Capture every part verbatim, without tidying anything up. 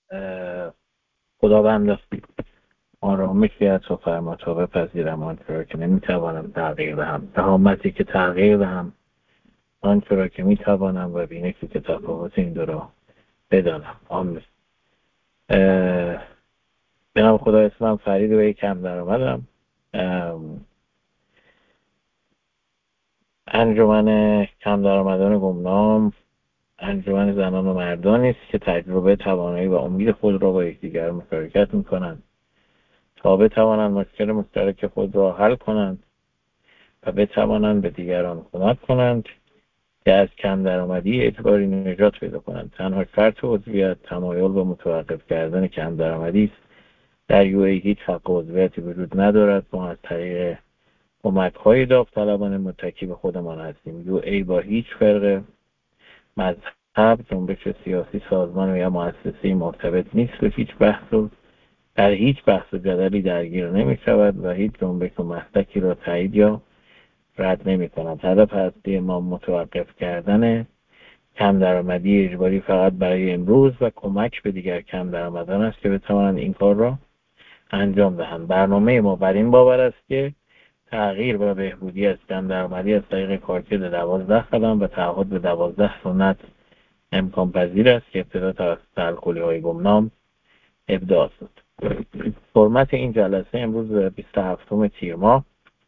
خداوند آرامشی از تو فرما تا بپذیرم آنچه را که نمیتوانم تغییر دهم، تهامتی که تغییر دهم آنچه را که میتوانم و بینشی که تفاوت این دو را بدانم. آمین. به نام خدا، اسمم فرید و یک کم درآمدم. انجمن کم درآمدان گمنام انجمن زنان و مردانی است که تجربه، توانایی و امید خود را با یکدیگر مشارکت می‌کنند تا بتوانند مشکل مشترک خود را حل کنند و بتوانند به دیگران کمک کنند که از کم درآمدی اجباری نجات پیدا کنند. تنها شرط عضویت تمایل به متوقف کردن کم درآمدی است. در یو ای هیچ حق عضویتی وجود ندارد. ما از طریق کمک‌های داوطلبانه متکی به خودمان هستیم. یو ای با هیچ فرق مذهب، جنبش سیاسی، سازمان یا مؤسسه‌ای مرتبط نیست و هیچ بحث و در هیچ بحث و جدلی درگیر نمی شود و هیچ جنبش و مسلکی را تایید یا رد نمی کند. هدف اصلی ما متوقف کردن کم درآمدی اجباری فقط برای امروز و کمک به دیگر کم درآمدان است که بتوانند این کار را انجام دهند. برنامه ما بر این باور است که تغییر و بهبودی از کم درآمدی از طریق کارکرد دوازده قدم و تعهد به دوازده سنت امکان پذیر است که ابتدا توسط الکلی‌های گمنام ابداع شد. فرمت این جلسه امروز بیست و هفتم تیر ماه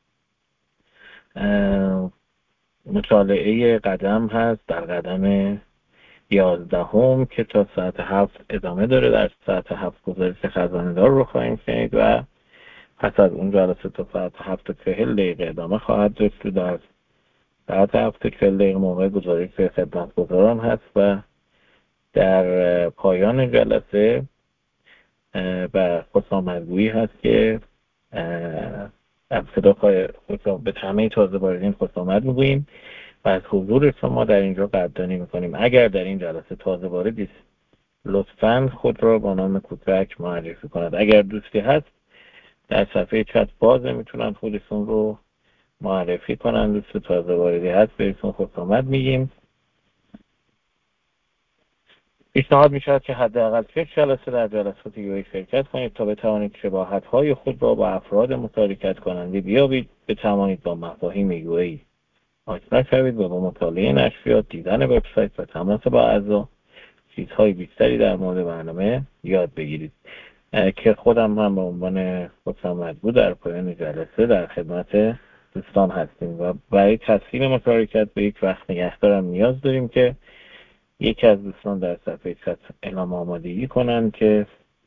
مطالعه قدم هست، در قدم یازدهم که تا ساعت هفت ادامه داره. در ساعت هفت گزارش خزانه‌دار رو خواهیم شنید و پس از اون جلسه تا ساعت هفت و چهل دقیقه ادامه خواهد داشت. در ساعت هفت و چهل دقیقه موقع گزارش خدمتگزاران هست و در پایان جلسه و خوشامدگویی هست که ابتدا به همه تازه واردین خوش آمد میگوییم و از حضور شما در اینجا قدردانی میکنیم. اگر در این جلسه تازه واردید لطفاً خود را با نام کوچک معرفی کند. اگر دوستی هست در صفحه چت بازه میتونن خودشون رو معرفی کنن. دوست تازه واردی هست بهشون خوش آمد میگیم. پیشنهاد میشود که حداقل سه جلسه در جلسات یوئی شرکت کنید تا بتوانید شباهت‌های خود را با افراد مشارکت کننده بیابید، بتوانید با مفاهیم یوئی آشنا شوید و با مطالعه نشریات، دیدن وبسایت و تماس با اعضا چیزهای بیشتری در مورد برنامه یاد بگیرید. که خودم هم به عنوان خوشامدگو در پایان جلسه در خدمت دوستان هستیم و برای تسهیل مشارکت به یک وقت نگهدارم نیاز داریم که یکی از دوستان در صفحه چت اعلام آمادگی کنند که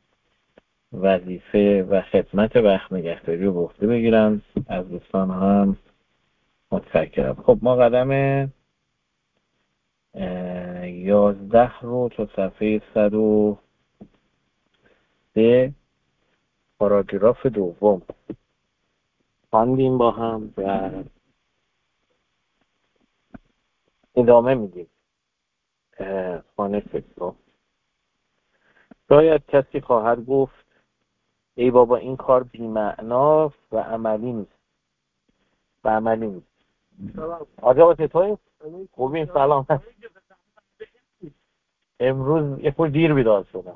وظیفه و خدمت وقت نگهداری رو به عهده بگیرن. از دوستان هم متشکرم. خب ما قدم یازده رو تا صفحه صد و سه پاراگراف دوم خواندیم با هم و ادامه میدیم. خانه فکر شاید کسی خواهد گفت ای بابا این کار بی‌معنا و عملی نیست و عملی نیست. آقا چطوری؟ خوبین؟ سلام. امروز یه خود دیر بیدار شدم.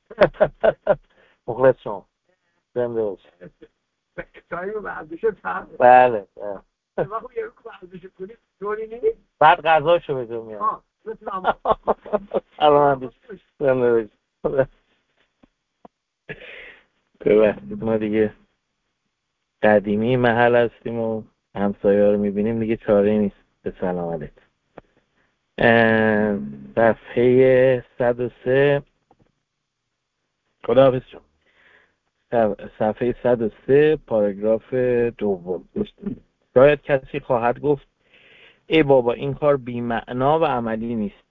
مخلص شما. زنده باش. تایم ورزش تمام. بله. وقتی یه ورزش کنی طوری نیست. بعد غذاشو بده میاد. ها. سلام. زنده باش. ببخشید ما دیگه قدیمی محل هستیم و همسایه رو میبینیم دیگه چاره نیست. به سلامت. صفحه صد و سه خداحافظ شما. صفحه صد و سه پاراگراف دوم. شاید کسی خواهد گفت ای بابا این کار بی‌معنا و عملی نیست.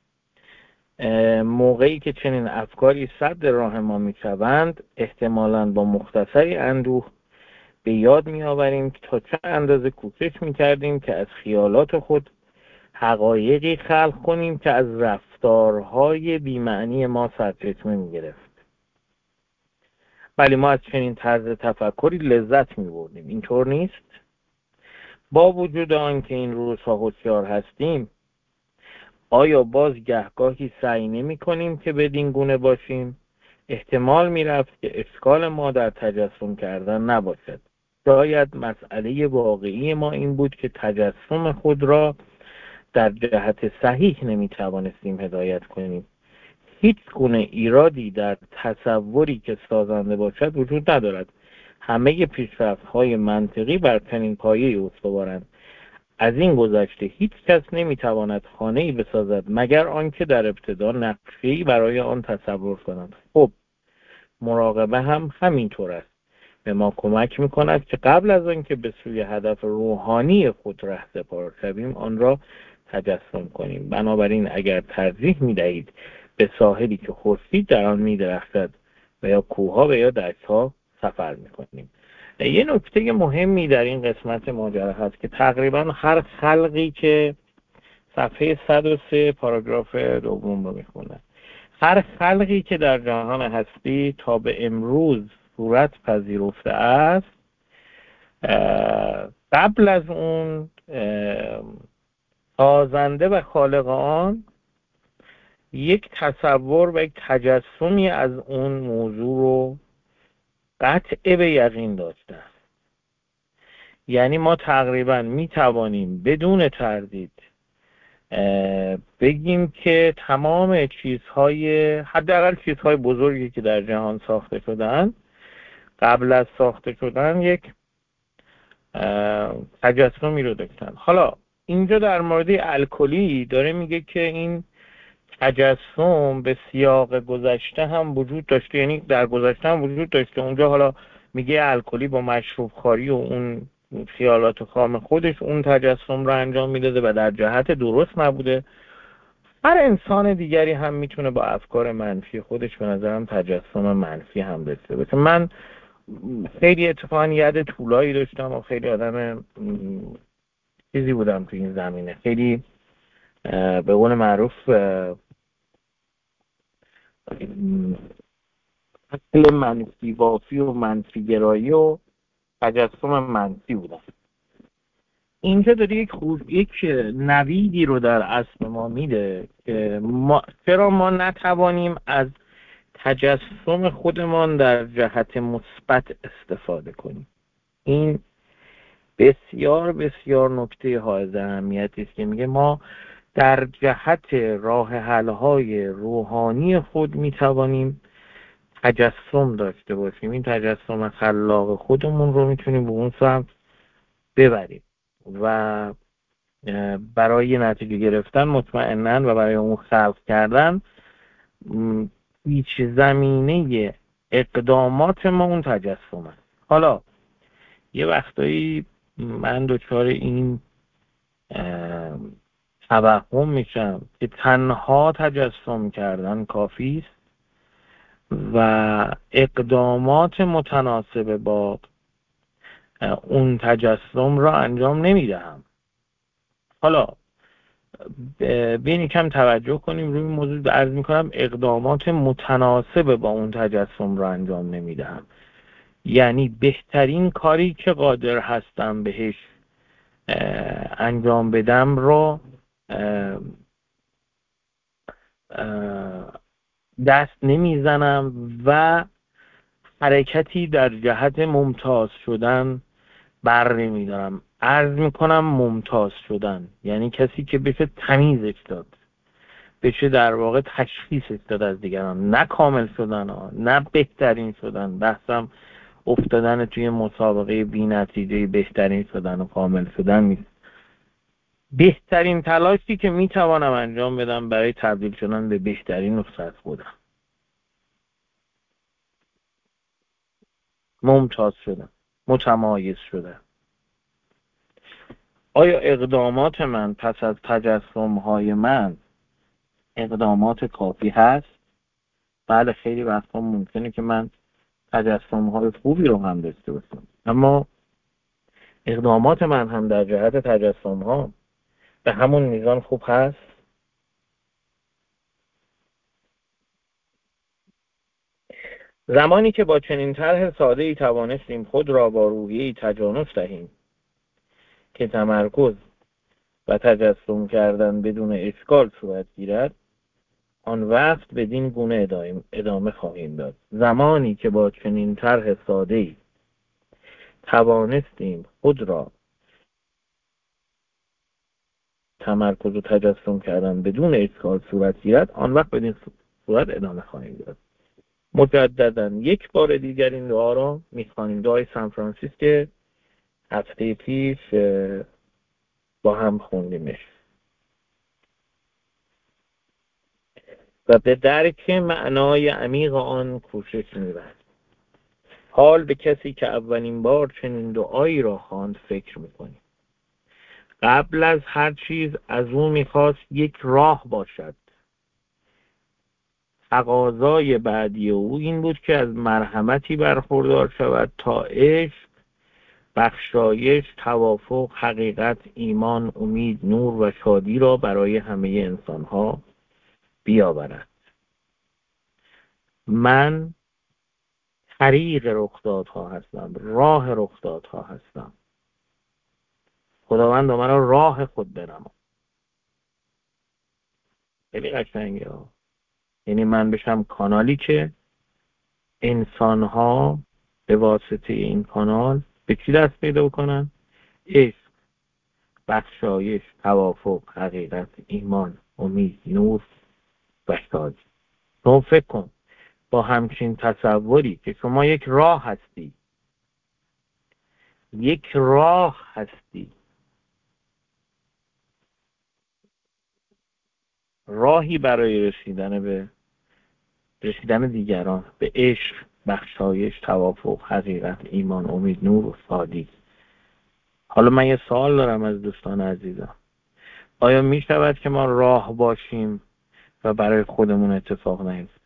موقعی که چنین افکاری صد راه ما میشوند احتمالاً با مختصری اندوه به یاد میآوریم که تا چه اندازه کوشش میکردیم که از خیالات خود حقایقی خلق کنیم که از رفتارهای بی‌معنی ما سرچشمه میگرفت. ولی ما از چنین طرز تفکری لذت میبردیم. اینطور نیست؟ با وجود آنکه این روزها هوشیار هستیم آیا باز گهگاهی سعی نمی کنیم که بدین گونه باشیم احتمال میرفت که اشکال ما در تجسم کردن نباشد. شاید مسئله واقعی ما این بود که تجسم خود را در جهت صحیح نمیتوانستیم هدایت کنیم. هیچ گونه ایرادی در تصوری که سازنده باشد وجود ندارد. همه پیشرفت‌های منطقی بر چنین پایه‌ای استوارند. از این گذشته هیچ کس نمیتواند خانه‌ای بسازد مگر آنکه در ابتدا نقشه‌ای برای آن تصور کند. خب مراقبه هم همینطور است. به ما کمک میکند که قبل از آنکه به سوی هدف روحانی خود رهسپار شویم آن را تجسم کنیم. بنابراین اگر ترجیح میدهید به ساحلی که خورشید در آن میدرخشد و یا کوهها و یا دشت‌ها سفر میکنیم. یه نکته مهمی در این قسمت ماجرا هست که تقریبا هر خلقی که صفحه صد و سه پاراگراف دوم رو میخونه، هر خلقی که در جهان هستی تا به امروز صورت پذیرفته است، قبل از اون سازنده و خالق آن یک تصور و یک تجسمی از اون موضوع رو قطع به یقین داشته است. یعنی ما تقریبا می توانیم بدون تردید بگیم که تمام چیزهای، حداقل چیزهای بزرگی که در جهان ساخته شدن، قبل از ساخته شدن یک تجسمی رو داشتن. حالا اینجا در مورد الکلی داره میگه که این تجسم به سیاق گذشته هم وجود داشته، یعنی در گذشته هم وجود داشته. اونجا حالا میگه الکلی با مشروب خواری و اون خیالات خام خودش اون تجسم رو انجام میداده و در جهت درست نبوده. هر انسان دیگری هم میتونه با افکار منفی خودش به نظرم تجسم منفی هم داشته باشه. من خیلی اتفاقا ید طولایی داشتم و خیلی آدم چیزی بودم تو این زمینه، خیلی به قول معروف اصل منفی بافی و منفی گرایی و تجسم منفی بودم. اینجا داره یک خوب یک نویدی رو در اصل ما میده که ما چرا ما نتوانیم از تجسم خودمان در جهت مثبت استفاده کنیم. این بسیار بسیار نکته حائز اهمیتی است که میگه ما در جهت راه حل‌های روحانی خود میتوانیم تجسم داشته باشیم. این تجسم خلاق خودمون رو میتونیم به اون سمت ببریم و برای نتیجه گرفتن مطمئناً و برای اون خلق کردن هیچ زمینه اقدامات ما اون تجسم است. حالا یه وقتایی من دچار این توهم میشم که تنها تجسم کردن کافی است و اقدامات متناسب با اون تجسم را انجام نمیدهم. حالا بینی کم توجه کنیم روی موضوع. عرض میکنم اقدامات متناسب با اون تجسم را انجام نمیدهم، یعنی بهترین کاری که قادر هستم بهش انجام بدم رو دست نمیزنم و حرکتی در جهت ممتاز شدن بر نمیدارم. عرض میکنم ممتاز شدن یعنی کسی که بشه تمیزش داد، بشه در واقع تشخیصش داد از دیگران، نه کامل شدن ها، نه بهترین شدن. بحثم افتادن توی مسابقه بی نتیجه بهترین شدن و کامل شدن نیست. بهترین تلاشی که میتوانم انجام بدم برای تبدیل شدن به بهترین نسخه از خودم، ممتاز شدن، متمایز شدن. آیا اقدامات من پس از تجسم های من اقدامات کافی هست؟ بله، خیلی وقتا ممکنه که من تجسم های خوبی رو هم داشته باشم، اما اقدامات من هم در جهت تجسم ها به همون میزان خوب هست. زمانی که با چنین طرح ساده‌ای توانستیم خود را با روحیه‌ای تجانس دهیم که تمرکز و تجسم کردن بدون اشکال صورت گیرد، آن وقت بدین گونه ادامه خواهیم داد. زمانی که با چنین طرح ساده‌ای توانستیم خود را تمرکز و تجسم کردن بدون اشکال صورت گیرد، آن وقت بدین صورت ادامه خواهیم داد. مجددا یک بار دیگر این دعا را میخوانیم، دعای سان فرانسیس که هفته پیش با هم خوندیمش و به درک معنای عمیق آن کوشش می‌ورد. حال به کسی که اولین بار چنین دعایی را خواند فکر می‌کنیم. قبل از هر چیز از او می‌خواست یک راه باشد. تقاضای بعدی او این بود که از مرحمتی برخوردار شود تا عشق، بخشایش، توافق، حقیقت، ایمان، امید، نور و شادی را برای همه انسان‌ها بیاورد. من طریق رخدادها هستم، راه رخدادها هستم. خداوند مرا راه خود بنما. خیلی قشنگه ها. یعنی من بشم کانالی که انسان‌ها به واسطه این کانال به چی دست پیدا بکنن؟ عشق، بخشایش، توافق، حقیقت، ایمان، امید، نور و شادی. تو فکر کن با همچین تصوری که شما یک راه هستی، یک راه هستی، راهی برای رسیدن به رسیدن دیگران به عشق، بخشایش، توافق، حقیقت، ایمان، امید، نور و شادی. حالا من یه سوال دارم از دوستان عزیزم. آیا می شود که ما راه باشیم و برای خودمون اتفاق نیفته؟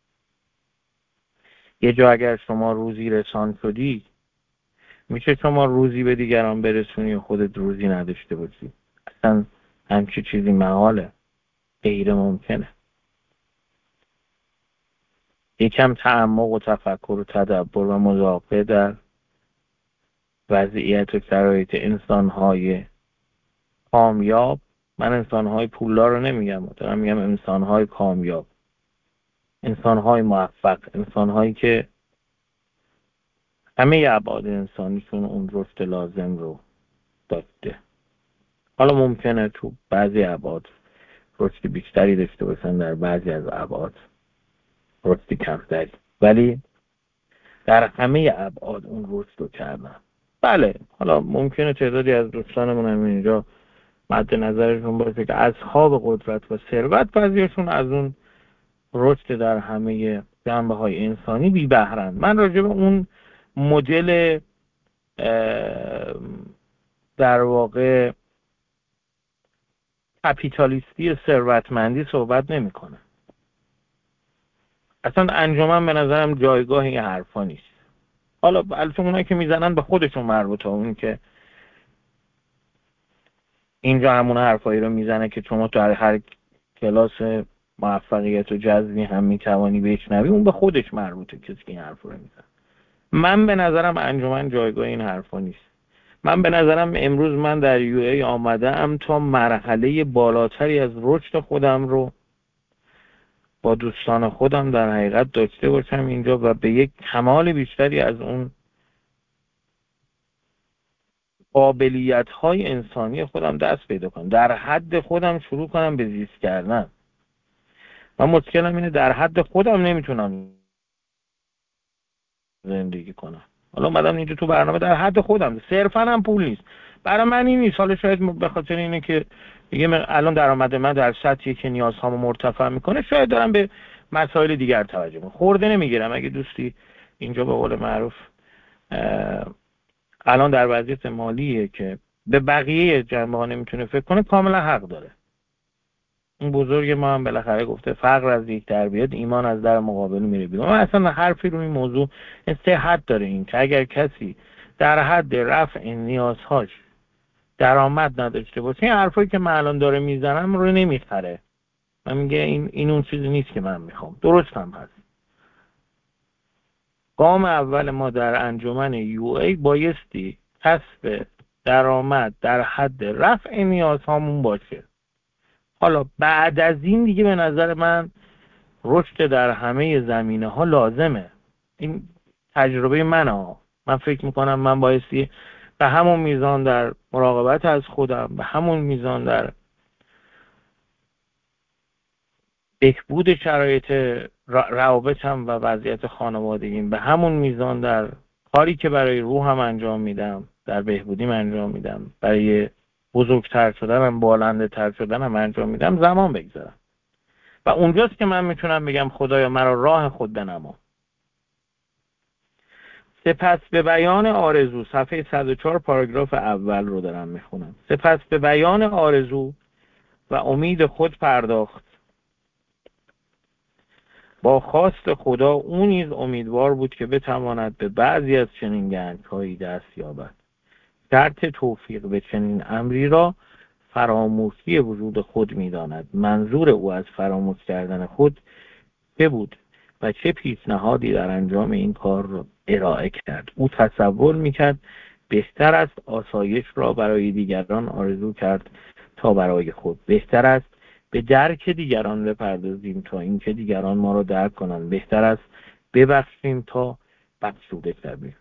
یه جا اگر شما روزی رسان شدی، میشه شما روزی به دیگران برسونی و خودت روزی نداشته باشی؟ اصلا همچی چیزی محاله، غیر ممکنه. یکم تعمق و تفکر و تدبر و مذاکره در وضعیت و شرایط انسان‌های کامیاب، من انسان‌های پولدار رو نمیگم، دارم میگم انسان‌های کامیاب، انسان‌های موفق، انسان‌هایی که همه ابعاد انسانیشون اون رشد لازم رو داشته. حالا ممکنه تو بعضی ابعاد رشد بیشتری داشته باشن، در بعضی از ابعاد رشد کمتری، ولی در همه ابعاد اون رشد رو کردن. بله، حالا ممکنه تعدادی از دوستانمون هم اینجا مد نظرشون باشه که اصحاب قدرت و ثروت بعضیشون از اون رشد در همه جنبه های انسانی بی بهرند. من راجع به اون مدل در واقع کپیتالیستی ثروتمندی صحبت نمی کنم. اصلا انجمن به نظرم جایگاه این حرفا نیست. حالا البته اونایی که میزنن به خودشون مربوطه، اون که اینجا همون حرفایی رو میزنه که شما تو هر کلاس موفقیت و جذبی هم میتوانی بشنوی، اون به خودش مربوطه کسی که این حرف رو میزنه. من به نظرم انجمن جایگاه این حرفا نیست. من به نظرم امروز من در یو ای آمده ام تا مرحله بالاتری از رشد خودم رو با دوستان خودم در حقیقت داشته باشم اینجا و به یک کمال بیشتری از اون قابلیت‌های انسانی خودم دست پیدا کنم، در حد خودم شروع کنم به زیست کردن. من مشکلم اینه در حد خودم نمیتونم زندگی کنم. حالا اومدم اینجا تو برنامه در حد خودم، صرفا هم پول نیست برای من این نیست. حالا شاید به خاطر اینه که دیگه الان درآمد من در سطحی که نیازهامو مرتفع میکنه، شاید دارم به مسائل دیگر توجه میکنم، خورده نمیگیرم. اگه دوستی اینجا به قول معروف الان در وضعیت مالیه که به بقیه جنبه ها نمیتونه فکر کنه، کاملا حق داره. اون بزرگ ما هم بالاخره گفته فقر از یک در بیاد، ایمان از در مقابل میره بیرون. من اصلا حرفی رو این موضوع صحت داره، این که اگر کسی در حد رفع نیازهاش درآمد نداشته باشه، این حرفایی که من الان داره میزنم رو نمیخره. من میگه این این اون چیزی نیست که من میخوام. درست هم هست. گام اول ما در انجمن یو ای بایستی کسب درآمد در حد رفع نیازهامون باشه. حالا بعد از این دیگه به نظر من رشد در همه زمینه ها لازمه. این تجربه منه ها. من فکر میکنم من بایستی به همون میزان در مراقبت از خودم، به همون میزان در بهبود شرایط روابطم و وضعیت خانوادگیم، به همون میزان در کاری که برای روحم انجام میدم، در بهبودیم انجام میدم، برای بزرگتر شدنم، بالنده تر شدنم انجام میدم، زمان بگذارم. و اونجاست که من میتونم بگم خدایا مرا راه خود بنما. سپس به بیان آرزو، صفحه صد و چهار پاراگراف اول رو دارم میخونم. سپس به بیان آرزو و امید خود پرداخت. با خواست خدا او نیز امیدوار بود که بتواند به بعضی از چنین گنج‌هایی دست یابد. شرط توفیق به چنین امری را فراموشی وجود خود می‌داند. منظور او از فراموش کردن خود چه بود و چه پیشنهادی در انجام این کار را ارائه کرد؟ او تصور می‌کرد بهتر است آسایش را برای دیگران آرزو کرد تا برای خود. بهتر است به درک دیگران بپردازیم تا اینکه دیگران ما را درک کنند. بهتر است ببخشیم تا بخشوده شویم.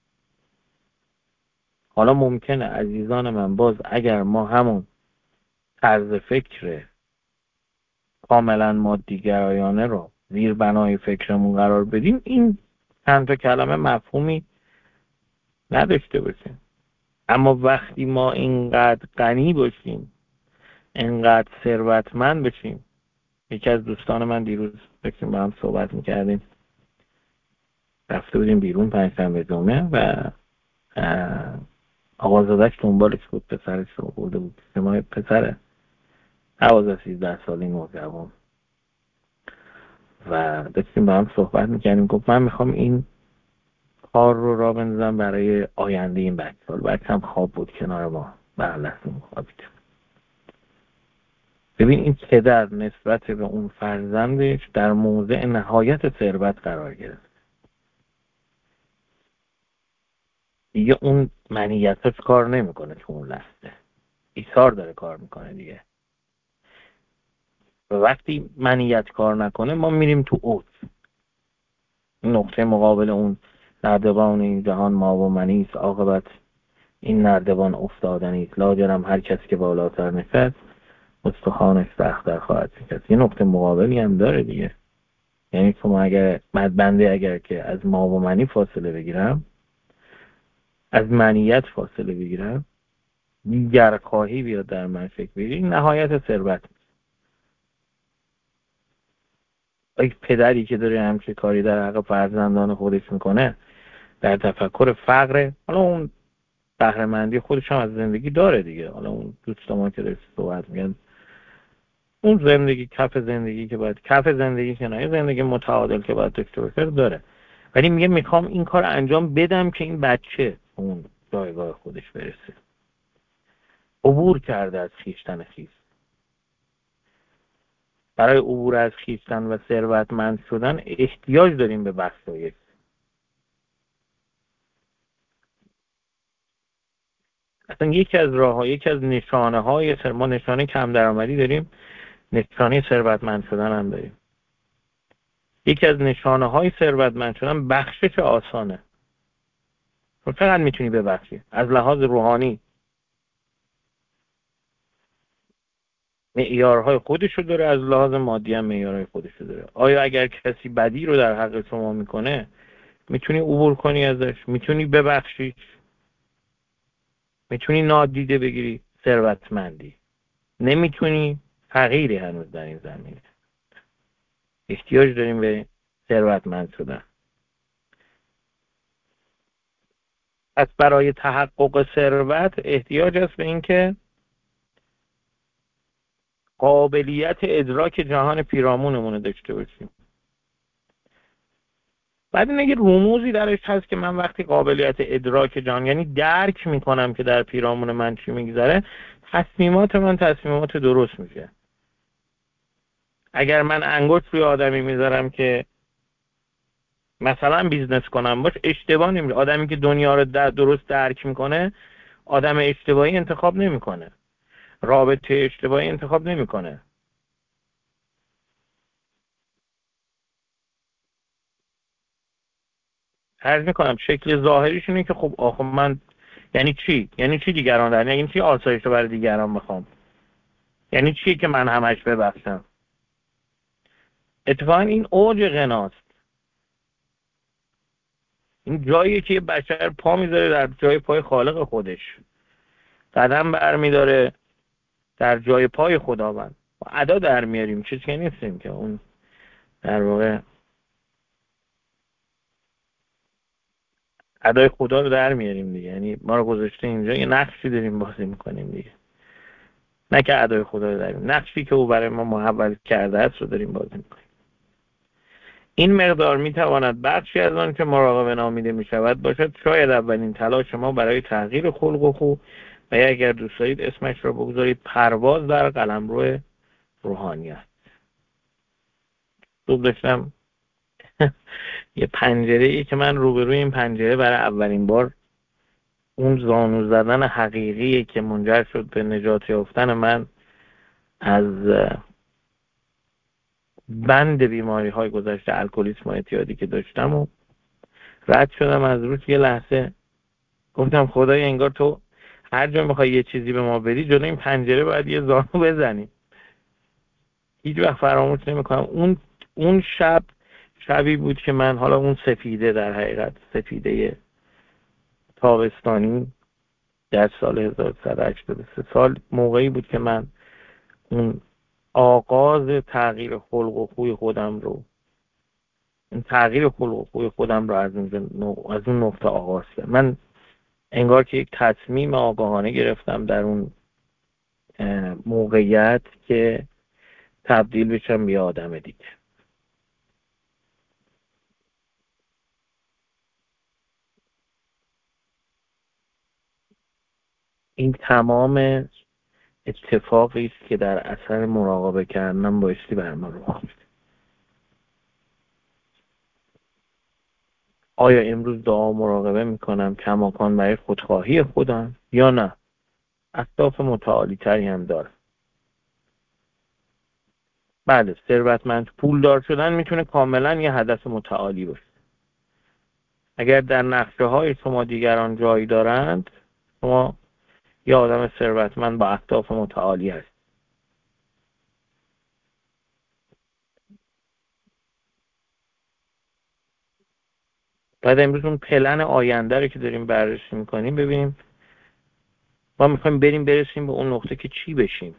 حالا ممکنه عزیزان من باز اگر ما همون طرز فکر کاملا مادی‌گرایانه رو زیر بنای فکرمون قرار بدیم، این چند تا کلمه مفهومی نداشته باشه. اما وقتی ما اینقدر غنی باشیم، اینقدر ثروتمند بشیم، یکی از دوستان من دیروز داشتیم با هم صحبت میکردیم، رفته بودیم بیرون پنجشنبه جمعه و آقازادش دنبالش بود، پسرش رو برده بود، ما پسر دوازده سیزده سالی نوجوان، و داشتیم با هم صحبت میکردیم. گفت من میخوام این کار رو را بندازم برای آینده این بچه ها. بچه هم خواب بود کنار ما، برلسون خوابید. ببین این پدر نسبت به اون فرزندش در موضع نهایت ثروت قرار گرفت. دیگه اون منیتش کار نمیکنه تو اون لحظه، ایثار داره کار میکنه دیگه. و وقتی منیت کار نکنه ما میریم تو اوج. نقطه مقابل اون نردبان این جهان ما و منیست، عاقبت این نردبان افتادنیست، لاجرم هر کس که بالاتر نشست استخوانش سخت‌تر خواهد شکست. یه نقطه مقابلی هم داره دیگه. یعنی تو اگر بنده اگر که از ما و منی فاصله بگیرم، از منیت فاصله بگیرم، دیگر خواهی بیاد در من فکر بگیری، نهایت ثروت. یک پدری که داره همچه کاری در حق فرزندان خودش میکنه در تفکر فقر، حالا اون بهره‌مندی خودش هم از زندگی داره دیگه. حالا اون دوست ما که داره صحبت میگن اون زندگی، کف زندگی که باید، کف زندگی که نه، زندگی متعادل که باید داشته باشه داره. ولی میگه میخوام این کار انجام بدم که این بچه اون جایگاه خودش برسه. عبور کرده از خیشتن خیش. برای عبور از خیشتن و ثروتمند شدن احتیاج داریم به بخشایش. اصلا یکی از راه‌ها، یکی از نشانه‌های سر ما نشانه کم درآمدی داریم، نشانه ثروتمند شدن هم داریم. یکی از نشانه‌های ثروتمند شدن بخشش آسانه. تو چقدر میتونی ببخشی؟ از لحاظ روحانی معیارهای خودشو داره، از لحاظ مادی هم معیارهای خودشو داره. آیا اگر کسی بدی رو در حق شما میکنه میتونی عبور کنی ازش؟ میتونی ببخشی؟ میتونی نادیده بگیری؟ ثروتمندی. نمیتونی، فقیری هنوز در این زمینه. احتیاج داریم به ثروتمند شدن. پس برای تحقق ثروت احتیاج است به اینکه قابلیت ادراک جهان پیرامونمون رو داشته باشیم. بعد این اگه رموزی درش هست که من وقتی قابلیت ادراک جهان، یعنی درک میکنم که در پیرامون من چی میگذره، تصمیمات من تصمیمات درست میشه. اگر من انگشت روی آدمی میذارم که مثلا بیزنس کنم باش، اشتباه نمیشه. آدمی که دنیا رو درست درک میکنه آدم اشتباهی انتخاب نمیکنه، رابطه اشتباهی انتخاب نمیکنه. عرض میکنم شکل ظاهریش اینه که خب آخه من یعنی چی؟ یعنی چی دیگران در یعنی چی آسایش رو برای دیگران بخوام؟ یعنی چی که من همش ببخشم؟ اتفاقا این اوج غناست. این جایی که بشر پا میذاره در جای پای خالق خودش، قدم برمیداره در جای پای خداوند. ادا در میاریم، چیزی که نیستیم که اون در واقع ادای خدا رو در میاریم دیگه. یعنی ما رو گذاشته اینجا یه نقشی داریم بازی میکنیم دیگه، نه که ادای خدا رو داریم، نقشی که او برای ما محول کرده است رو داریم بازی میکنیم. این مقدار میتواند بخشی از آن که مراقبه نامیده میشود باشد. شاید اولین تلاش ما برای تغییر خلق و خو و یا اگر دوست دارید اسمش را بگذارید پرواز در قلمرو روحانیت. خوب داشتم یه پنجره ای که من روبروی این پنجره برای اولین بار اون زانو زدن حقیقی که منجر شد به نجات یافتن من از بند بیماری های گذشته، الکلیسم و اعتیادی که داشتم و رد شدم از روش. یه لحظه گفتم خدای انگار تو هر جا میخوای یه چیزی به ما بدی جلوی این پنجره باید یه زانو بزنی. هیچ وقت فراموش نمیکنم اون اون شب شبی بود که من، حالا اون سفیده، در حقیقت سفیده تابستانی در سال هزار و سیصد و هشتاد و سه سال، موقعی بود که من اون آغاز تغییر خلق و خوی خودم رو این تغییر خلق و خوی خودم رو از اون از اون نقطه آغاز کردم. من انگار که یک تصمیم آگاهانه گرفتم در اون موقعیت که تبدیل بشم به آدم دیگه. این تمام اتفاقی است که در اثر مراقبه کردن بایستی بر من رخ میده. آیا امروز دعا مراقبه میکنم کماکان برای خودخواهی خودم یا نه اهداف متعالی تری هم دارم؟ بله، ثروتمند پولدار شدن میتونه کاملا یه هدف متعالی باشه. اگر در نقشه های شما دیگران جایی دارند، شما یه آدم ثروتمند با اهداف متعالی هست. بعد امروز اون پلن آینده رو که داریم بررسی میکنیم ببینیم ما میخوایم بریم برسیم به اون نقطه که چی بشیم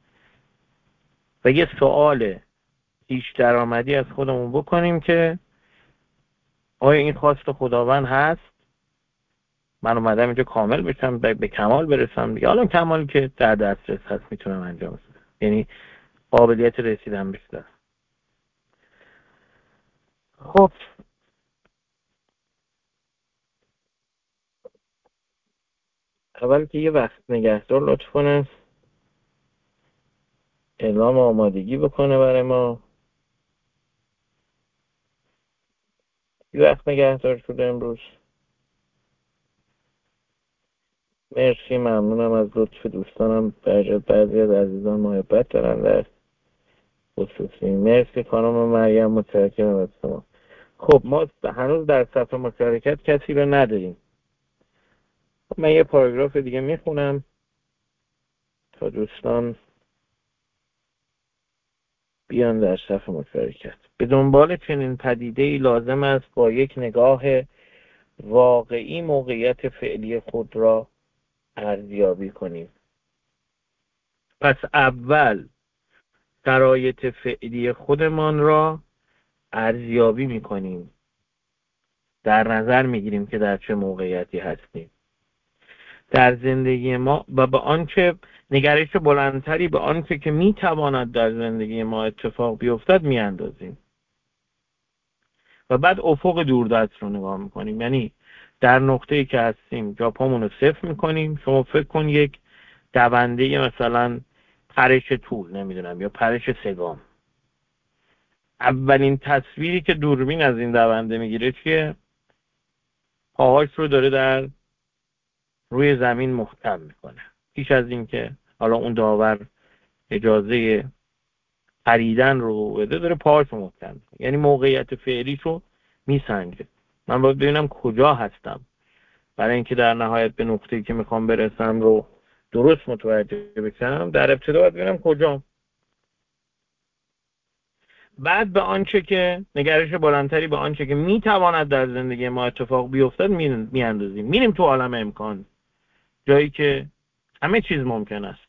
و یه سوال هیچ درآمدی از خودمون بکنیم که آیا این خواست خداوند هست؟ من اومدم اینجا کامل بشم، به کمال برسم دیگه. حالا کمالی که در دسترس هست میتونم انجام بدم، یعنی قابلیت رسیدن بهش دارم. خب اول که یه وقت نگهدار لطف کنه اعلام آمادگی بکنه برای ما. یه وقت نگهدار شده امروز. مرسی، ممنونم از لطف دوستانم. برجا بعضی از عزیزان محبت دارن در خصوصی. مرسی خانم مریم، متشکرم از شما. خب ما هنوز در صفحه مشارکت کسی رو نداریم. من یه پاراگراف دیگه میخونم تا دوستان بیان در صفحه مشارکت. به دنبال چنین پدیده‌ای لازم است با یک نگاه واقعی موقعیت فعلی خود را ارزیابی کنیم. پس اول شرایط فعلی خودمان را ارزیابی میکنیم، در نظر میگیریم که در چه موقعیتی هستیم در زندگی ما و به آنچه نگرش بلندتری به آنچه که میتواند در زندگی ما اتفاق بیفتد میاندازیم و بعد افق دوردست رو نگاه میکنیم. یعنی در نقطه‌ای که هستیم جا پامون رو صفر میکنیم. شما فکر کن یک دونده مثلا پرش طول، نمیدونم، یا پرش سگام. اولین تصویری که دوربین از این دونده میگیره چیه؟ پاهاش رو داره در روی زمین محکم میکنه. پیش از این که حالا اون داور اجازه پریدن رو بده، داره پاهاش رو محکم میکنه. یعنی موقعیت فعلیش رو میسنجه. من باید ببینم کجا هستم برای اینکه در نهایت به نقطه‌ای که میخوام برسم رو درست متوجه بشم. در ابتدا باید ببینم کجام، بعد به آنچه که نگرش بلندتری به آنچه که میتواند در زندگی ما اتفاق بیفتد میاندازیم. میریم تو عالم امکان، جایی که همه چیز ممکن است.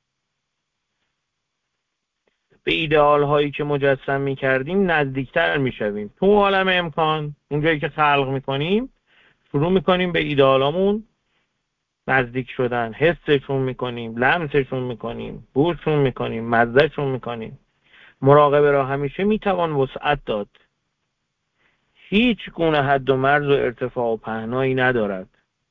به ایدئال هایی که مجسم میکردیم نزدیکتر میشویم. تو عالم امکان، اونجایی که خلق میکنیم، شروع میکنیم به ایدئالامون نزدیک شدن. حسشون میکنیم، لمسشون میکنیم، بوششون میکنیم، مزهشون میکنیم. مراقبه را همیشه میتوان وسعت داد. هیچ گونه حد و مرز و ارتفاع و پهنایی ندارد.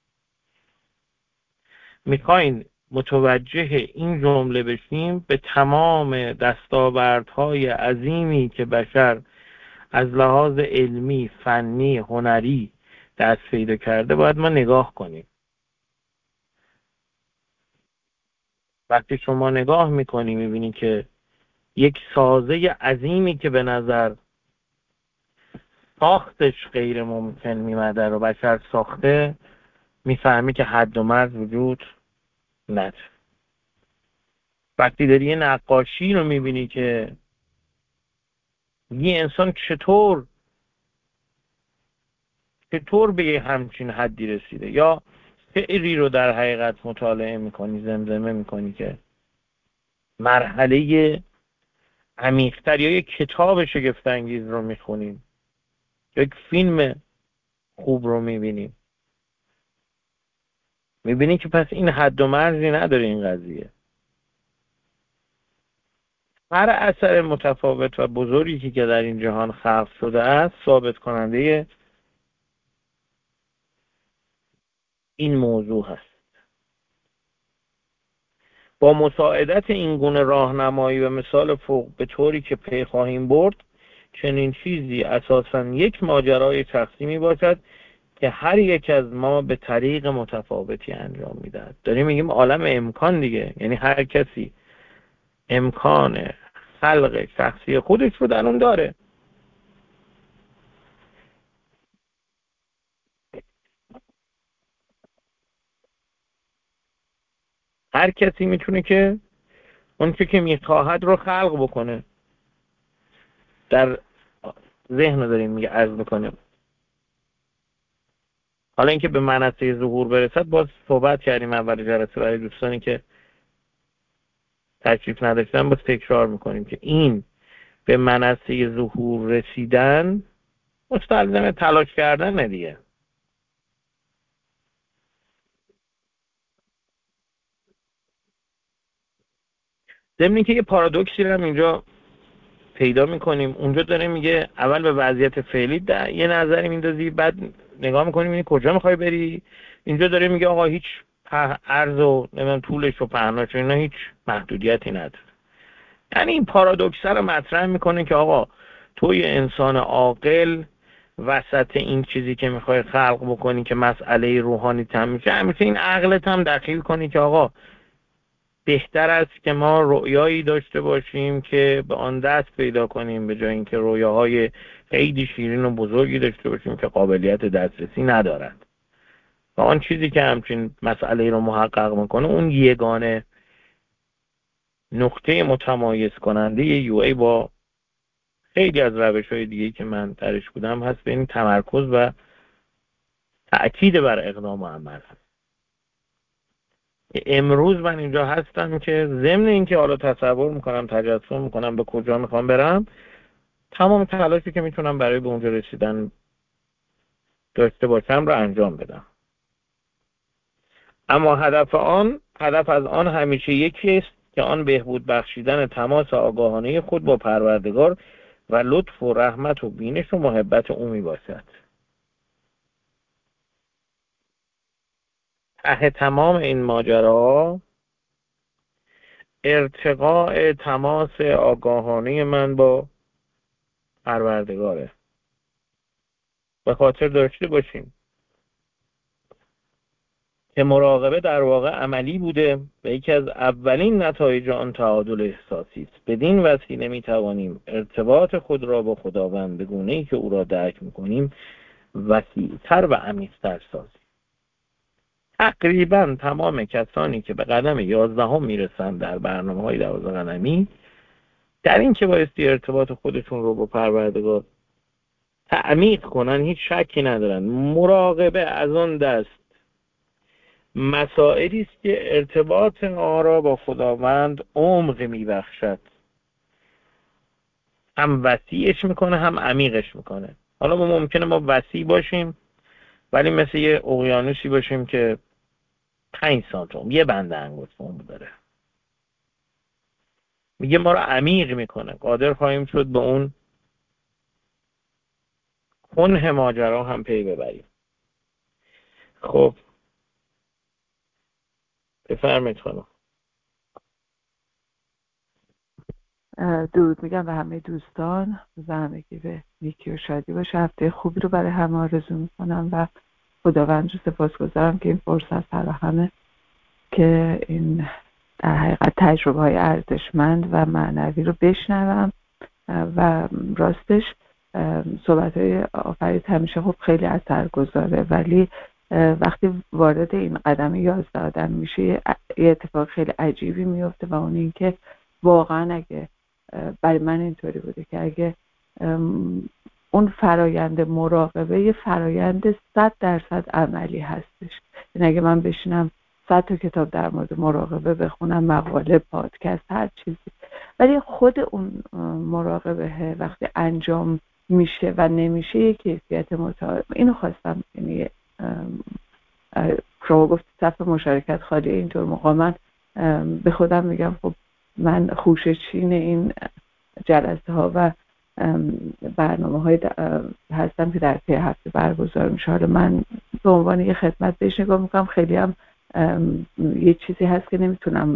میخواین متوجه این جمله بشیم، به تمام دستاوردهای عظیمی که بشر از لحاظ علمی، فنی، هنری دست پیدا کرده باید ما نگاه کنیم. وقتی شما نگاه میکنی میبینی که یک سازه عظیمی که به نظر ساختش غیر ممکن میمده رو بشر ساخته، میفهمی که حد و مرز وجود نداره. وقتی داری یه نقاشی رو میبینی که یه انسان چطور چطور به یه همچین حدی رسیده، یا شعری رو در حقیقت مطالعه میکنی، زمزمه میکنی که مرحله عمیق‌تر، یا یک کتاب شگفت‌انگیز رو میخونیم، یک فیلم خوب رو میبینیم، میبینی که پس این حد و مرزی نداره این قضیه. هر اثر متفاوت و بزرگی که در این جهان خلق شده است ثابت کننده این موضوع هست. با مساعدت این گونه راهنمایی و مثال فوق به طوری که پی خواهیم برد، چنین چیزی اساساً یک ماجرای شخصی می باشد که هر یک از ما به طریق متفاوتی انجام میدهد. داریم میگیم عالم امکان دیگه، یعنی هر کسی امکان خلق شخصی خودش رو در اون داره. هر کسی میتونه که اون چه که میخواهد رو خلق بکنه. در ذهن رو داریم میگه عرض بکنیم. حالا اینکه به منصه ظهور برسد باز صحبت کردیم اول جلسه، برای دوستانی که تشریف نداشتن باز تکرار میکنیم که این به منصه ظهور رسیدن مستلزم تلاش کردن دیگه. ضمن که یه پارادوکسی رو هم اینجا پیدا میکنیم. اونجا داره میگه اول به وضعیت فعلی یه نظری میندازی، بعد نگاه میکنیم این کجا میخوای بری. اینجا داره میگه آقا هیچ عرض و نمیدونم طولش و پهناش و اینا هیچ محدودیتی نداره. یعنی این پارادوکس رو مطرح میکنه که آقا تو یه انسان عاقل وسط این چیزی که میخوای خلق بکنی که مسئله روحانی تم میشه، همیشه این عقلت هم دخیل کنی که آقا بهتر است که ما رؤیایی داشته باشیم که به آن دست پیدا کنیم، به جای اینکه رویاهای خیلی شیرین و بزرگی داشته باشیم که قابلیت دسترسی ندارند. و آن چیزی که همچین مسئله رو محقق میکنه، اون یگانه نقطه متمایز کننده یو ای با خیلی از روش‌های دیگه که من درش بودم هست، به این تمرکز و تأکید بر اقدام و عمل هست. امروز من اینجا هستم که ضمن اینکه حالا تصور میکنم، تجسم میکنم به کجا میخوام برم، تمام تلاشی که میتونم برای به اونجا رسیدن داشته باشم رو انجام بدم. اما هدف آن هدف از آن همیشه یکی است که آن بهبود بخشیدن تماس آگاهانه خود با پروردگار و لطف و رحمت و بینش و محبت او می باشد. ته تمام این ماجرا ارتقاء تماس آگاهانه من با پروردگاره. به خاطر داشته باشیم که مراقبه در واقع عملی بوده و یکی از اولین نتایج آن تعادل احساسی است. بدین وسیله می توانیم ارتباط خود را با خداوند به گونه‌ای که او را درک می‌کنیم وسیع‌تر و عمیق‌تر سازیم. تقریبا تمام کسانی که به قدم یازدهم میرسن در برنامه‌های دوازده قدمی، در این که بایستی ارتباط خودشون رو با پروردگار تعمیق کنن هیچ شکی ندارن. مراقبه از آن دست مسائلی است که ارتباط ما را با خداوند عمق میبخشد، هم وسیعش میکنه هم عمیقش میکنه. حالا ما ممکنه ما وسیع باشیم ولی مثل یه اقیانوسی باشیم که پنج سانتیم یه بند انگشت عمر داره. میگه ما رو عمیق میکنه، قادر خواهیم شد به اون کنه ماجرا هم پی ببریم. خب بفرمایید خانم. درود میگم به همه دوستان، زندگی به نیکی و شادی باشه. هفته خوبی رو برای همه آرزو میکنم و خداوند رو سپاسگزارم که این فرصت فراهمه که این در حقیقت تجربه های ارزشمند و معنوی رو بشنوم. و راستش صحبت های آفرید همیشه خب خیلی اثرگذاره، ولی وقتی وارد این قدم یازده آدم میشه یه اتفاق خیلی عجیبی میفته و اون این که واقعا اگه برای من اینطوری بوده که اگه اون فرایند مراقبه یه فرایند صد درصد عملی هستش، یعنی اگه من بشینم صد تا کتاب در مورد مراقبه بخونم، مقاله، پادکست، هر چیزی، ولی خود اون مراقبه وقتی انجام میشه و نمیشه یه کیفیت متعارف. اینو خواستم، یعنی شما گفت صف مشارکت خالی، اینطور موقع من به خودم میگم خب من خوشه چین این جلسه ها و برنامه های هستم که در طی هفته برگزار میشه. حالا من به عنوان یه خدمت بهش نگاه میکنم. خیلی هم یه چیزی هست که نمیتونم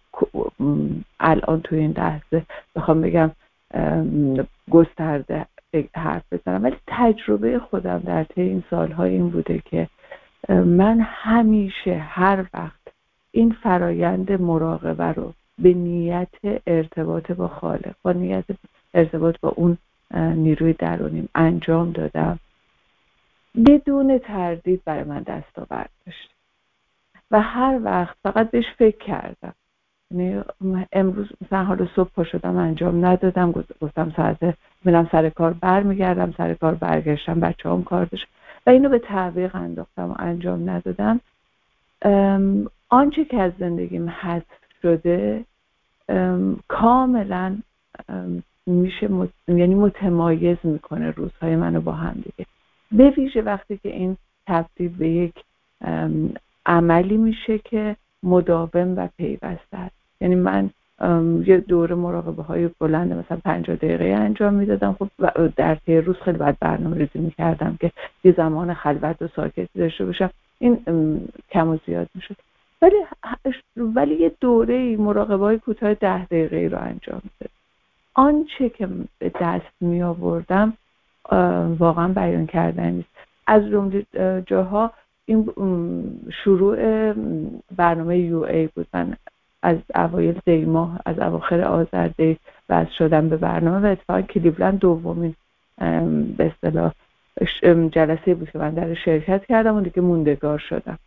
الان توی این لحظه بخوام بگم گسترده حرف بزنم، ولی تجربه خودم در طی این سالها این بوده که من همیشه هر وقت این فرایند مراقبه رو به نیت ارتباط با خالق، با نیت ارتباط با اون نیروی درونیم انجام دادم، بدون تردید برای من دستاورد داشت و هر وقت فقط بهش فکر کردم. یعنی امروز مثلا حالا صبح پا شدم انجام ندادم، گفتم ساعت میرم سر کار، برمیگردم سر کار، برگشتم بچه هم کار داشت و اینو به تعویق انداختم و انجام ندادم. آنچه که از زندگیم حذف شده کاملا میشه مت... یعنی متمایز میکنه روزهای منو با هم دیگه، به ویژه وقتی که این تبدیل به یک عملی میشه که مداوم و پیوسته است. یعنی من یه دوره مراقبه های بلند مثلا پنجاه دقیقه انجام میدادم، خب در طی روز خیلی باید برنامه ریزی میکردم که یه زمان خلوت و ساکتی داشته باشم، این کم و زیاد میشد. ولی ولی یه دوره مراقبه های کوتاه ده دقیقه رو انجام میدادم. آنچه که به دست می آوردم واقعا بیان کردن نیست. از جمله جاها این شروع برنامه یو ای بود. من از اوایل دی ماه، از اواخر آذر دی وصل شدم به برنامه و اتفاقا کلیولند دومین به اصطلاح جلسه بود که من در شرکت کردم و دیگه موندگار شدم